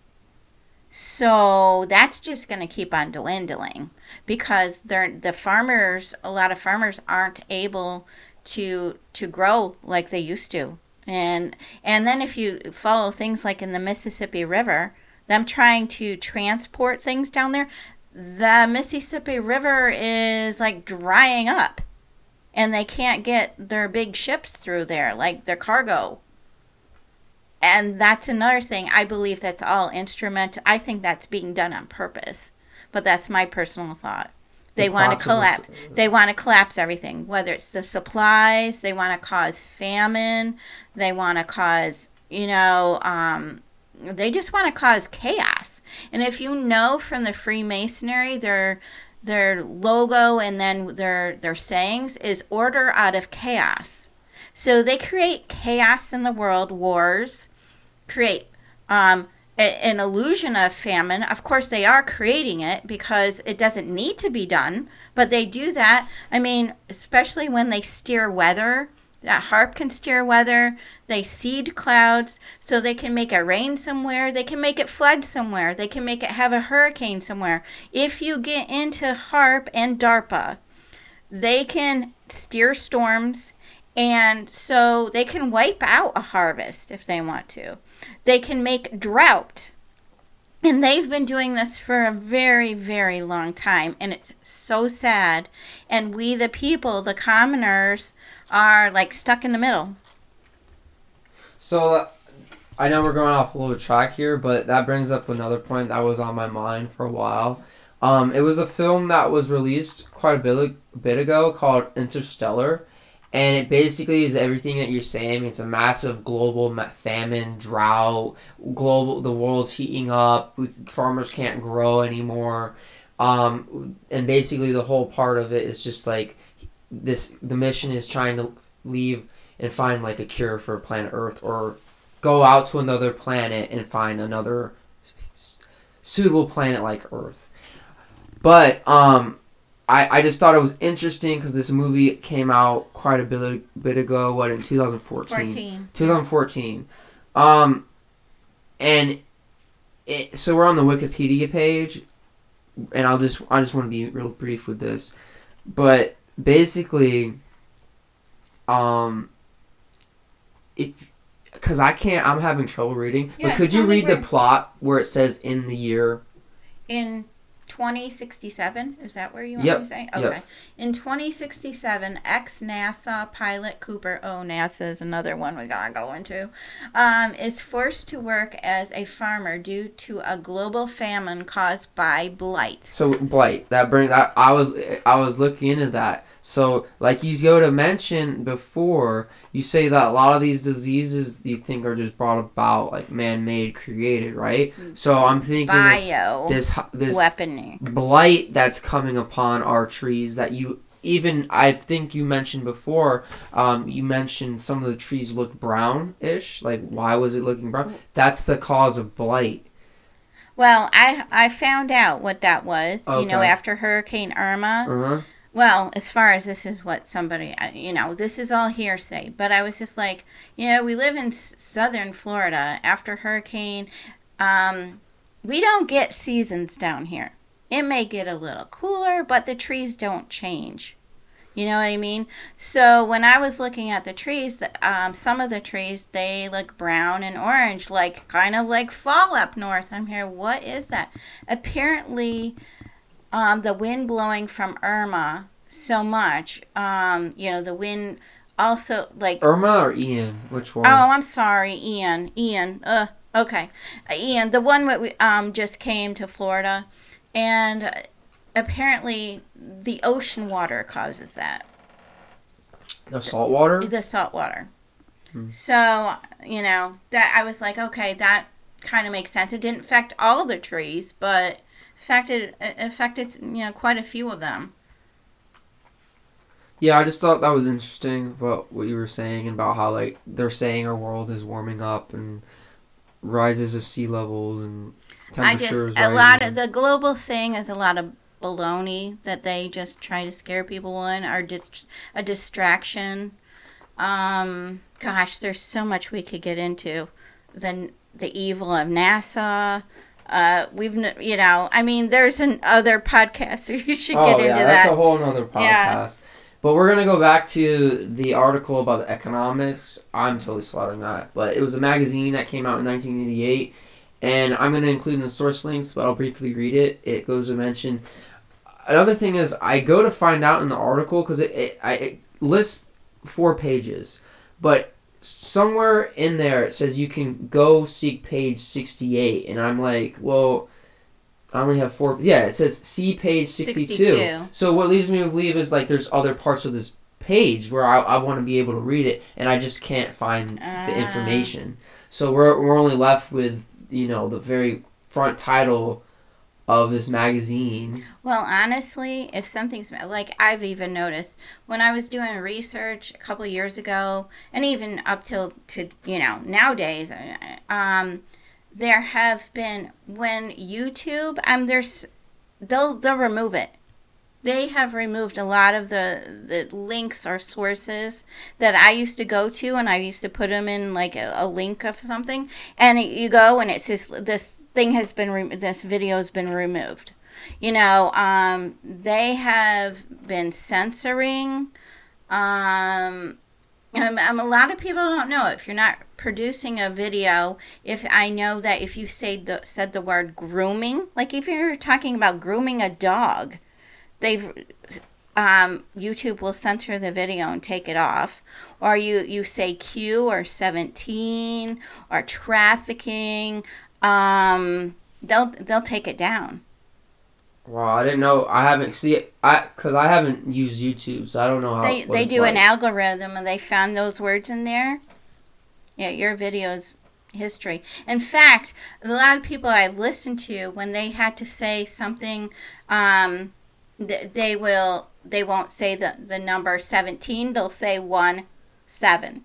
So that's just going to keep on dwindling, because they're, the farmers, a lot of farmers aren't able to to grow like they used to. And and then if you follow things like in the Mississippi River, them trying to transport things down there, the Mississippi River is like drying up, and they can't get their big ships through there, like their cargo. And that's another thing. I believe that's all instrumental. I think that's being done on purpose. But that's my personal thought. They The want to collapse collapse. of the- They want to collapse everything. Whether it's the supplies, they want to cause famine. They want to cause, you know, um, they just want to cause chaos. And if you know from the Freemasonry, their their logo and then their their sayings is order out of chaos. So they create chaos in the world, wars, create um, a, an illusion of famine. Of course, they are creating it because it doesn't need to be done, but they do that. I mean, especially when they steer weather. That harp can steer weather. They seed clouds so they can make it rain somewhere. They can make it flood somewhere. They can make it have a hurricane somewhere. If you get into harp and DARPA, they can steer storms, and so they can wipe out a harvest if they want to. They can make drought. And they've been doing this for a very, very long time. And it's so sad. And we, the people, the commoners, are like stuck in the middle. So, I know we're going off a little track here, but that brings up another point that was on my mind for a while. Um, it was a film that was released quite a bit, a bit ago called Interstellar. And it basically is everything that you're saying. It's a massive global famine, drought, global. The world's heating up. We, farmers can't grow anymore, um, and basically the whole part of it is just like this. The mission is trying to leave and find like a cure for planet Earth, or go out to another planet and find another suitable planet like Earth. But um. I, I just thought it was interesting because this movie came out quite a bit, bit ago, what, in twenty fourteen? fourteen. twenty fourteen. Um, and it, so we're on the Wikipedia page, and I'll just, I just want to be real brief with this. But basically, um, if, because I can't, I'm having trouble reading, Yeah, but could you tell me read the where. plot where it says in the year? In twenty sixty-seven, is that where you want Yep, me to say? yep. Okay. In twenty sixty-seven, ex-NASA pilot Cooper, oh, NASA is another one we gotta go into, um, is forced to work as a farmer due to a global famine caused by blight. So blight, that bring that I was I was looking into that. So like you Yoda mentioned before, you say that a lot of these diseases you think are just brought about like man-made, created, right? So I'm thinking Bio this this, this weaponry. blight that's coming upon our trees that you even I think you mentioned before. Um, you mentioned some of the trees looked brownish. Like why was it looking brown? That's the cause of blight. Well, I I found out what that was. You know, Okay. after Hurricane Irma. Uh-huh. Well, as far as this is what somebody, I- you know, this is all hearsay, but I was just like, you know, we live in s- southern Florida. After hurricane, um, we don't get seasons down here. It may get a little cooler, but the trees don't change. You know what I mean? So when I was looking at the trees, the- um, some of the trees, they look brown and orange, like kind of like fall up north. I'm here, what is that? Apparently, um, the wind blowing from Irma so much, um, you know, the wind also like. Irma or Ian? Which one? Oh, I'm sorry, Ian. Ian. Uh, okay, uh, Ian, the one that we um just came to Florida, and uh, apparently the ocean water causes that. The salt water? The salt water. Hmm. So you know that I was like, okay, that kind of makes sense. It didn't affect all the trees, but affected it affected you know quite a few of them. Yeah, I just thought that was interesting about what you were saying about how like they're saying our world is warming up and rises of sea levels and I temperatures just a lot of rising. the global thing is a lot of baloney that they just try to scare people in, or just a distraction. Um, gosh, there's so much we could get into. The the evil of NASA. Uh, we've n- you know, I mean, there's an other podcast, so you should Oh get yeah, into that's that. a whole nother podcast. Yeah. But we're gonna go back to the article about the economics. I'm totally slaughtering that, but it was a magazine that came out in nineteen eighty-eight, and I'm gonna include in the source links, but I'll briefly read it. It goes to mention another thing is I go to find out in the article because it it, I, it lists four pages, but somewhere in there it says you can go seek page sixty-eight, and I'm like, well, I only have four. Yeah, it says see page sixty-two. sixty-two. So what leads me to believe is like there's other parts of this page where I, I want to be able to read it, and I just can't find the Ah. information. So we're we're only left with you know the very front title of this magazine. Well, honestly, if something's like I've even noticed when I was doing research a couple of years ago, and even up till to you know nowadays, um, there have been when YouTube um there's they'll they'll remove it. They have removed a lot of the, the links or sources that I used to go to, and I used to put them in like a, a link of something, and it, you go and it says this thing has been re- this video has been removed. You know, um, they have been censoring. Um, um, um, a lot of people don't know if you're not producing a video. If I know that if you say the said the word grooming, like if you're talking about grooming a dog, they've um, YouTube will censor the video and take it off. Or you you say Q or seventeen or trafficking, um, they'll they'll take it down. Wow, I didn't know. I haven't see I because I haven't used YouTube, so I don't know how They what they it's do an like. algorithm and they found those words in there. Yeah, your video's history. In fact, a lot of people I've listened to, when they had to say something, um, th- they will they won't say the the number seventeen. They'll say one seven.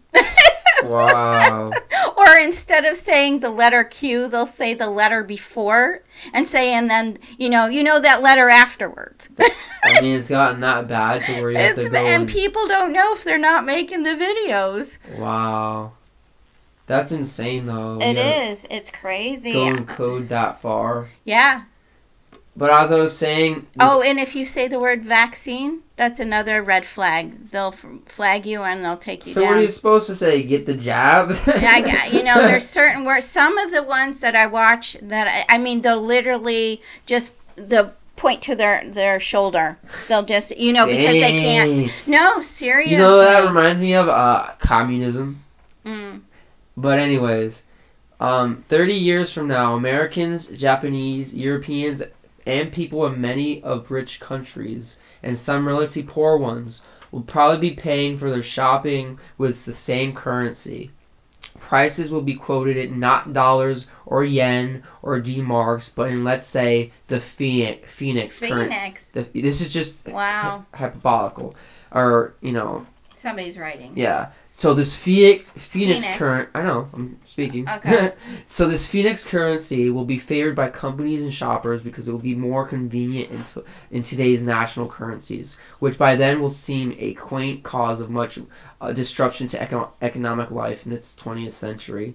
Wow. Or instead of saying the letter Q, they'll say the letter before and say, and then, you know, you know that letter afterwards. I mean, it's gotten that bad to where you have It's, to go and and, people don't know if they're not making the videos. wow. That's insane, though. It Yeah, is. It's crazy. go and code that far. Yeah. But as I was saying, this, Oh, and if you say the word vaccine, that's another red flag. They'll f- flag you and they'll take you so down. what are you supposed to say? Get the jab? I, got- you know, there's certain words. Some of the ones that I watch that I, I mean, they'll literally just they'll point to their their shoulder. They'll just, you know, because they can't. Dang. No, seriously. You know what that reminds me of? Uh, communism. Mm. But anyways, um, thirty years from now, Americans, Japanese, Europeans, and people in many of rich countries and some relatively poor ones will probably be paying for their shopping with the same currency. Prices will be quoted in not dollars or yen or D-marks, but in, let's say, the Phoenix. Phoenix. current- Phoenix. the, this is just Wow. hyperbolical. Or, you know, Somebody's writing. yeah. So this Phoenix, Phoenix, Phoenix. current, I know, I'm speaking. Okay. So this Phoenix currency will be favored by companies and shoppers because it will be more convenient in, to, in today's national currencies, which by then will seem a quaint cause of much uh, disruption to eco- economic life in its twentieth century.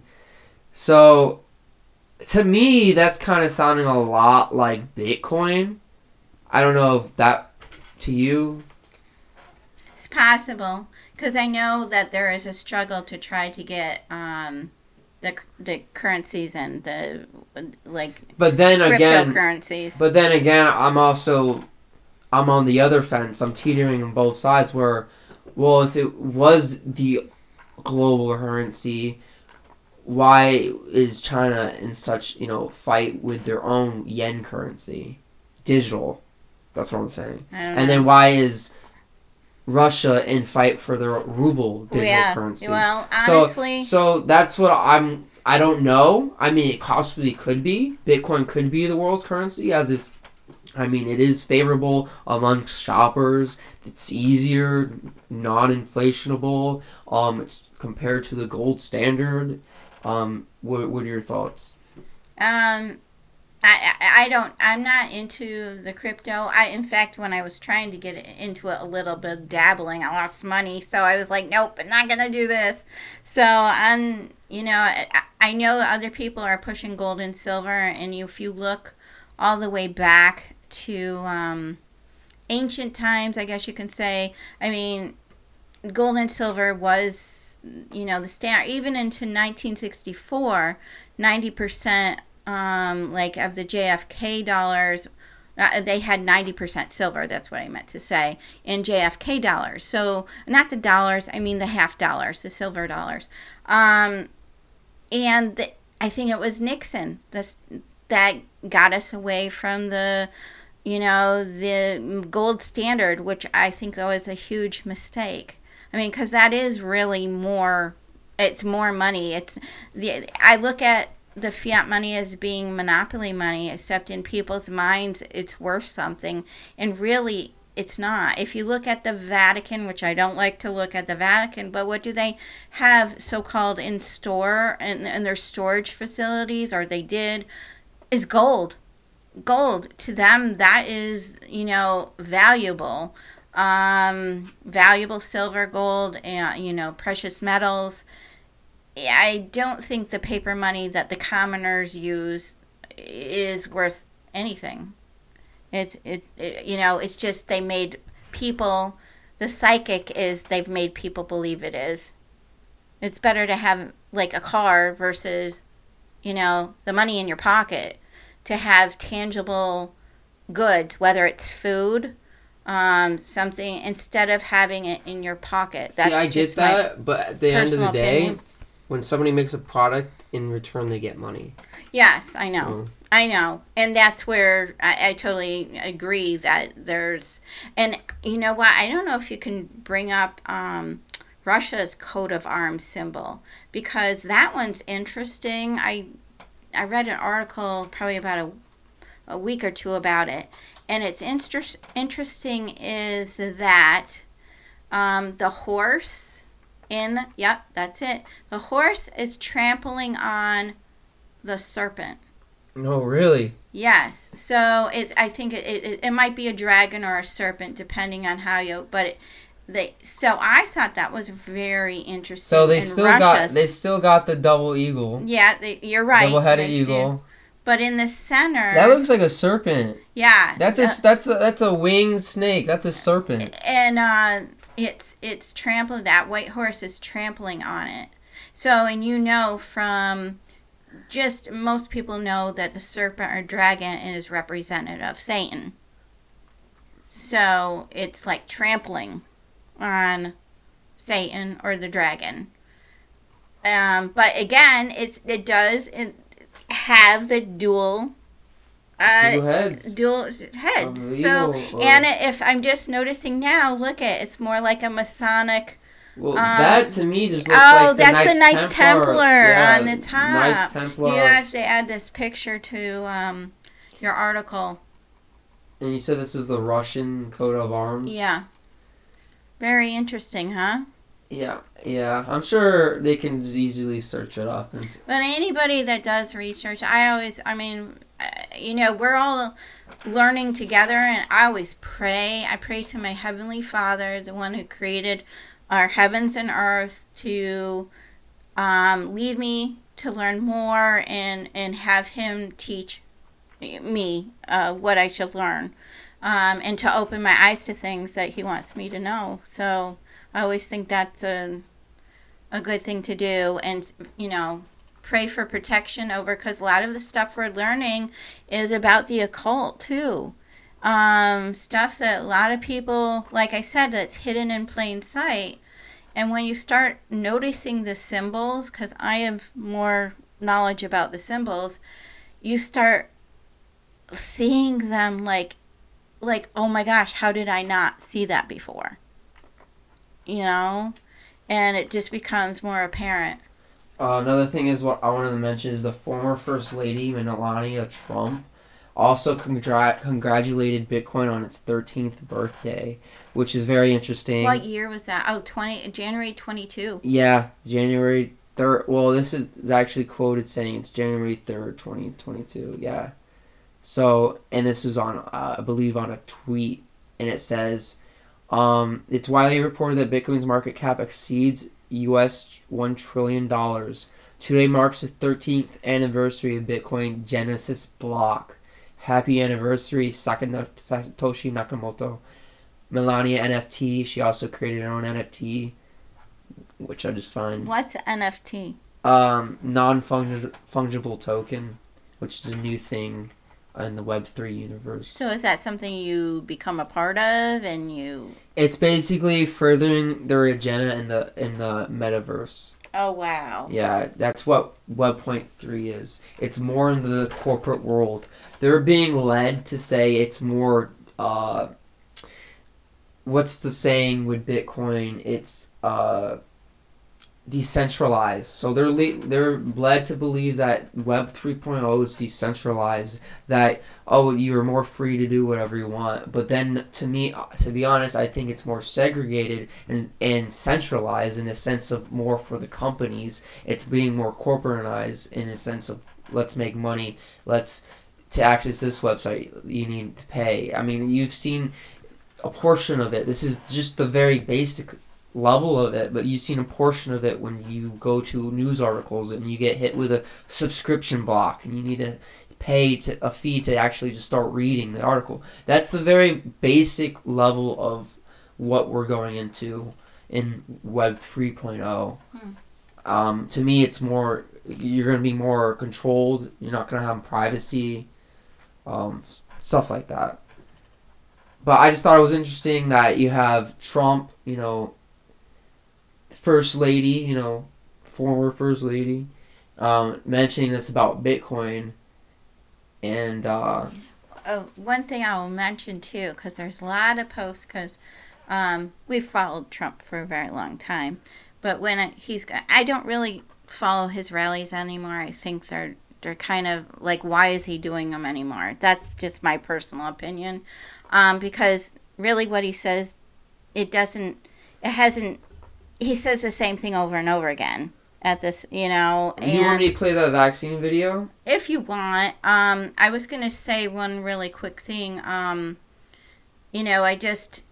So, to me, that's kind of sounding a lot like Bitcoin. I don't know if that, to you, It's possible because I know that there is a struggle to try to get um, the the currencies and the like but then again, cryptocurrencies. But then again, I'm also, I'm on the other fence. I'm teetering on both sides where, well, if it was the global currency, why is China in such, you know, fight with their own yen currency? Digital. That's what I'm saying. I don't And know. then why is Russia in fight for their ruble digital yeah. currency? Well, So- honestly, So that's what I'm. I don't know. I mean, it possibly could be. Bitcoin could be the world's currency, as is. I mean, it is favorable amongst shoppers. It's easier, non-inflationable. Um, it's compared to the gold standard. Um, what what are your thoughts? um, I, I I don't. I'm not into the crypto. I in fact, when I was trying to get into it a little bit, dabbling, I lost money. So I was like, nope, I'm not gonna do this. So I'm, you know, I, I know other people are pushing gold and silver, and if you look all the way back to um, ancient times, I guess you can say. I mean, gold and silver was, you know, the standard. Even into nineteen sixty-four, ninety percent um, like of the J F K dollars, uh, they had ninety percent silver. That's what I meant to say, in J F K dollars. So not the dollars, I mean the half dollars, the silver dollars. Um, and the, I think it was Nixon that's, that got us away from the, you know, the gold standard, which I think was a huge mistake. I mean, because that is really more, it's more money. It's the I look at the fiat money as being monopoly money, except in people's minds it's worth something, and really it's not. If you look at the Vatican, which I don't like to look at the Vatican, but what do they have so-called in store and in, in their storage facilities, or they did, is gold. Gold to them, that is, you know, valuable. Um, valuable silver, gold, and, you know, precious metals. I don't think the paper money that the commoners use is worth anything. It's it, it you know, it's just they made people, the psychic is they've made people believe it is. It's better to have like a car versus, you know, the money in your pocket, to have tangible goods, whether it's food, um, something, instead of having it in your pocket. That's See, I get just that, but at the end of the personal day, opinion. when somebody makes a product, in return they get money. Yes, I know. I know. And that's where I, I totally agree that there's, and you know what? I don't know if you can bring up um, Russia's coat of arms symbol, because that one's interesting. I, I read an article probably about a, a week or two about it. And it's inter- interesting is that um, the horse in, yep, that's it. The horse is trampling on the serpent. No, really? Yes. So it's. I think it, it, it might be a dragon or a serpent, depending on how you. But it, they. So I thought that was very interesting. So they in still Russia's, got they still got the double eagle. Yeah, they, you're right. Double-headed they eagle. do. But in the center. That looks like a serpent. Yeah. That's a uh, that's a that's a winged snake. That's a serpent. And uh, it's it's trampling. That white horse is trampling on it. So, and you know from. Just most people know that the serpent or dragon is representative of Satan. So it's like trampling on Satan or the dragon. Um, but again, it's it does have the dual uh, Dual heads. Dual heads. So Unbelievable. and if I'm just noticing now, look at it's more like a Masonic. Well, Um, that to me just looks Oh, like the that's the Knights Knights Templar, Templar yeah, on the top. Knights Templar. You have to add this picture to um, your article. And you said this is the Russian coat of arms? Yeah. Very interesting, huh? Yeah, yeah. I'm sure they can easily search it up. And But anybody that does research, I always, I mean, uh, you know, we're all learning together, and I always pray. I pray to my Heavenly Father, the one who created our heavens and earth, to um, lead me to learn more and, and have Him teach me uh, what I should learn, um, and to open my eyes to things that He wants me to know. So I always think that's a, a good thing to do, and, you know, pray for protection over, because a lot of the stuff we're learning is about the occult, too. Um, stuff that a lot of people, like I said, that's hidden in plain sight. And when you start noticing the symbols, because I have more knowledge about the symbols, you start seeing them like, like, oh my gosh, how did I not see that before? You know? And it just becomes more apparent. uh, another thing is what I wanted to mention is the former First Lady, Melania Trump, also congr- congratulated Bitcoin on its thirteenth birthday, which is very interesting. What year was that? Oh, twenty January twenty-two. Yeah, January third. Well, this is, is actually quoted saying it's January third, twenty twenty-two. Yeah. So, and this is on, uh, I believe, on a tweet, and it says, um, it's widely reported that Bitcoin's market cap exceeds U S one trillion dollars. Today marks the thirteenth anniversary of Bitcoin Genesis block. Happy anniversary, Saka- Satoshi Nakamoto. Melania N F T, she also created her own N F T, which I just find... What's N F T? Um, non-fungible token, which is a new thing in the Web three universe. So is that something you become a part of and you... It's basically furthering their agenda in the in the metaverse. Oh, wow. Yeah, that's what Web point three is. It's more in the corporate world. They're being led to say it's more, uh, what's the saying with Bitcoin? It's, uh, decentralized. So they're le- they're led to believe that Web three point oh is decentralized, that, oh, you're more free to do whatever you want. But then, to me, to be honest, I think it's more segregated and, and centralized in a sense of more for the companies. It's being more corporatized in a sense of, let's make money, let's, to access this website, you need to pay. I mean, you've seen a portion of it. This is just the very basic level of it, but you've seen a portion of it when you go to news articles and you get hit with a subscription block and you need to pay to, a fee to actually just start reading the article. That's the very basic level of what we're going into in Web three point oh. Hmm. Um, to me, it's more, you're going to be more controlled, you're not going to have privacy, um, stuff like that. But I just thought it was interesting that you have Trump, you know, First Lady, you know, former First Lady, um, mentioning this about Bitcoin. And uh, Oh, one thing I will mention too, because there's a lot of posts, because um, we've followed Trump for a very long time, but when it, he's, I don't really follow his rallies anymore. I think they're they're kind of like, why is he doing them anymore? That's just my personal opinion, um, because really what he says, it doesn't, it hasn't. He says the same thing over and over again at this, you know. And you want me to play that vaccine video? if you want, um, I was going to say one really quick thing. Um, you know, I just,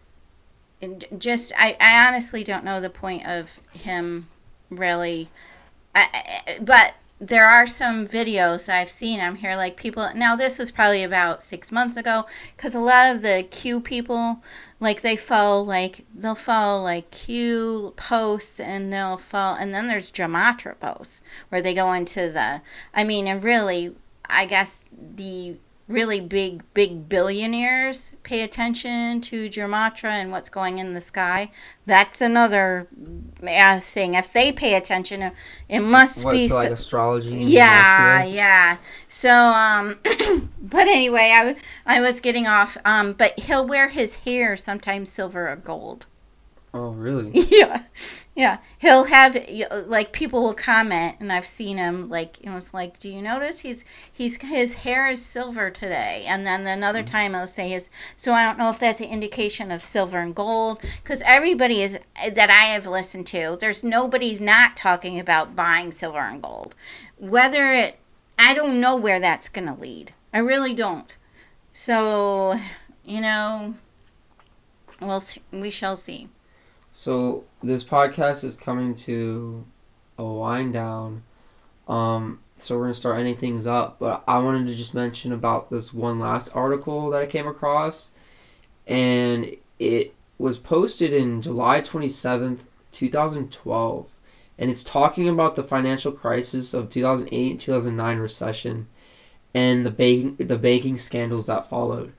just, I, I honestly don't know the point of him really, I, I- but there are some videos I've seen on here, like people, now this was probably about six months ago, because a lot of the Q people, like they follow, like, they'll follow, like, Q posts, and they'll follow, and then there's Gematria posts, where they go into the, I mean, and really, I guess the really big, big billionaires pay attention to Gematria and what's going in the sky. That's another uh, thing. If they pay attention, it must What, be... to, like, so- astrology? and yeah, gematria? yeah. So, um, but anyway, I, I was getting off. Um, but he'll wear his hair sometimes silver or gold. Oh, really? Yeah, yeah. He'll have, like, people will comment, and I've seen him, like, it was like, do you notice he's he's his hair is silver today? And then another time I'll say his. So I don't know if that's an indication of silver and gold, because everybody is that I have listened to, there's nobody's not talking about buying silver and gold. Whether it, I don't know where that's gonna lead. I really don't. So, you know, we'll s- we shall see. So this podcast is coming to a wind down. Um, so we're gonna start ending things up. But I wanted to just mention about this one last article that I came across, and it was posted in July twenty seventh, two thousand twelve, and it's talking about the financial crisis of two thousand eight and two thousand nine recession, and the banking the banking scandals that followed.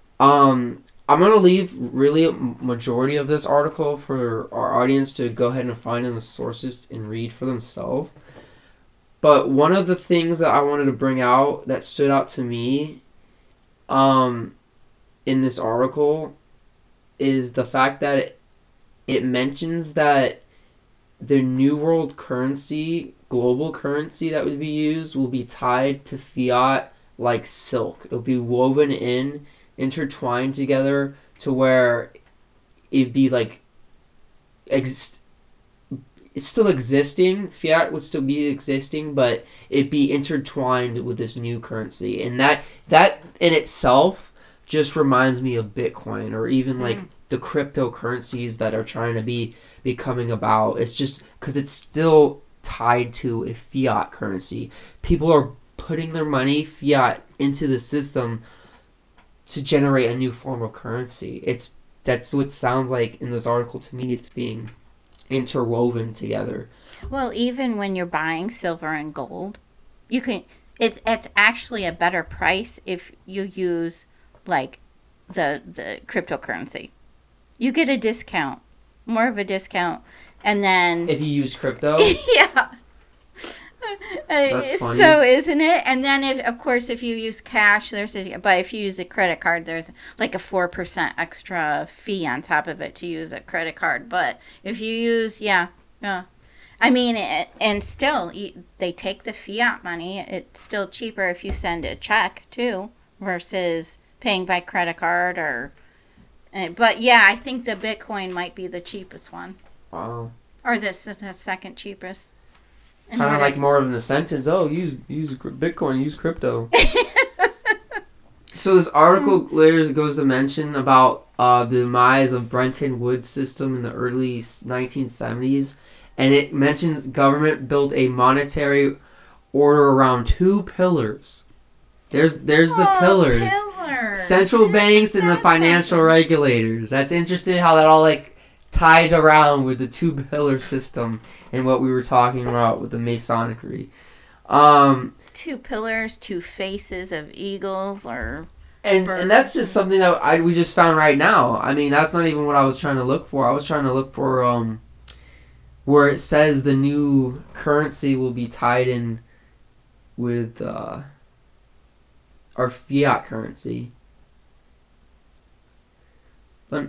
Um, I'm going to leave really a majority of this article for our audience to go ahead and find in the sources and read for themselves. But one of the things that I wanted to bring out that stood out to me um, in this article is the fact that it, it mentions that the New World currency, global currency that would be used, will be tied to fiat like silk. It'll be woven in, intertwined together to where it'd be like ex- it's still existing, fiat would still be existing, but it'd be intertwined with this new currency, and that that in itself just reminds me of Bitcoin, or even like Mm. the cryptocurrencies that are trying to be becoming about. It's just because it's still tied to a fiat currency. People are putting their money fiat into the system to generate a new form of currency. It's that's what it sounds like in this article to me. It's being interwoven together. Well, even when you're buying silver and gold, you can. It's it's actually a better price if you use like the the cryptocurrency. You get a discount, more of a discount, and then If you use crypto, yeah. That's funny. So isn't it? And then if of course if you use cash, there's a but if you use a credit card, there's like a four percent extra fee on top of it to use a credit card. But if you use yeah, yeah. I mean, it, and still you- they take the fiat money. It's still cheaper if you send a check too versus paying by credit card or. uh, But yeah, I think the Bitcoin might be the cheapest one, wow. or this is the second cheapest. In Kind of order- like more of in a sentence. Oh, use use cr- Bitcoin, use crypto. So this article later goes to mention about uh, the demise of Bretton Woods system in the early nineteen seventies, and it mentions government built a monetary order around two pillars. There's there's the Oh, pillars. pillars. Central Yes, banks and the yes, financial yes. regulators. That's interesting how that all like tied around with the two pillar system and what we were talking about with the Masonry. Um, Two pillars, two faces of eagles, or and Birds. and that's just something that I we just found right now. I mean, that's not even what I was trying to look for. I was trying to look for um where it says the new currency will be tied in with uh our fiat currency. But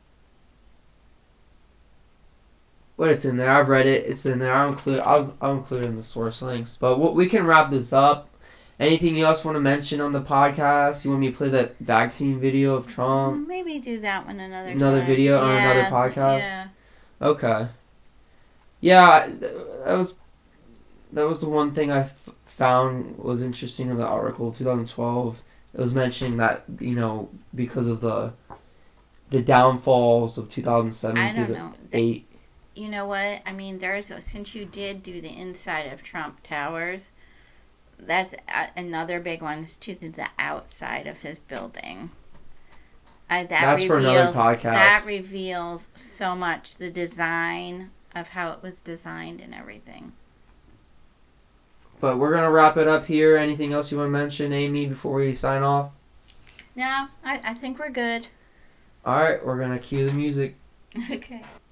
but it's in there. I've read it. It's in there. I'll include. I'll, I'll include it in the source links. But what, we can wrap this up. Anything you else want to mention on the podcast? You want me to play that vaccine video of Trump? Maybe do that one another time. Another video or yeah, another podcast? Yeah. Okay. Yeah, that was that was the one thing I f- found was interesting in the article, twenty twelve. It was mentioning that, you know, because of the the downfalls of two thousand seven I through don't the know. eight. You know what? I mean, there's since you did do the inside of Trump Towers, that's a, another big one is to the outside of his building. Uh, that That's reveals, for another podcast. That reveals so much, the design of how it was designed and everything. But we're going to wrap it up here. Anything else you want to mention, Amy, before we sign off? No, I, I think we're good. All right, we're going to cue the music. Okay.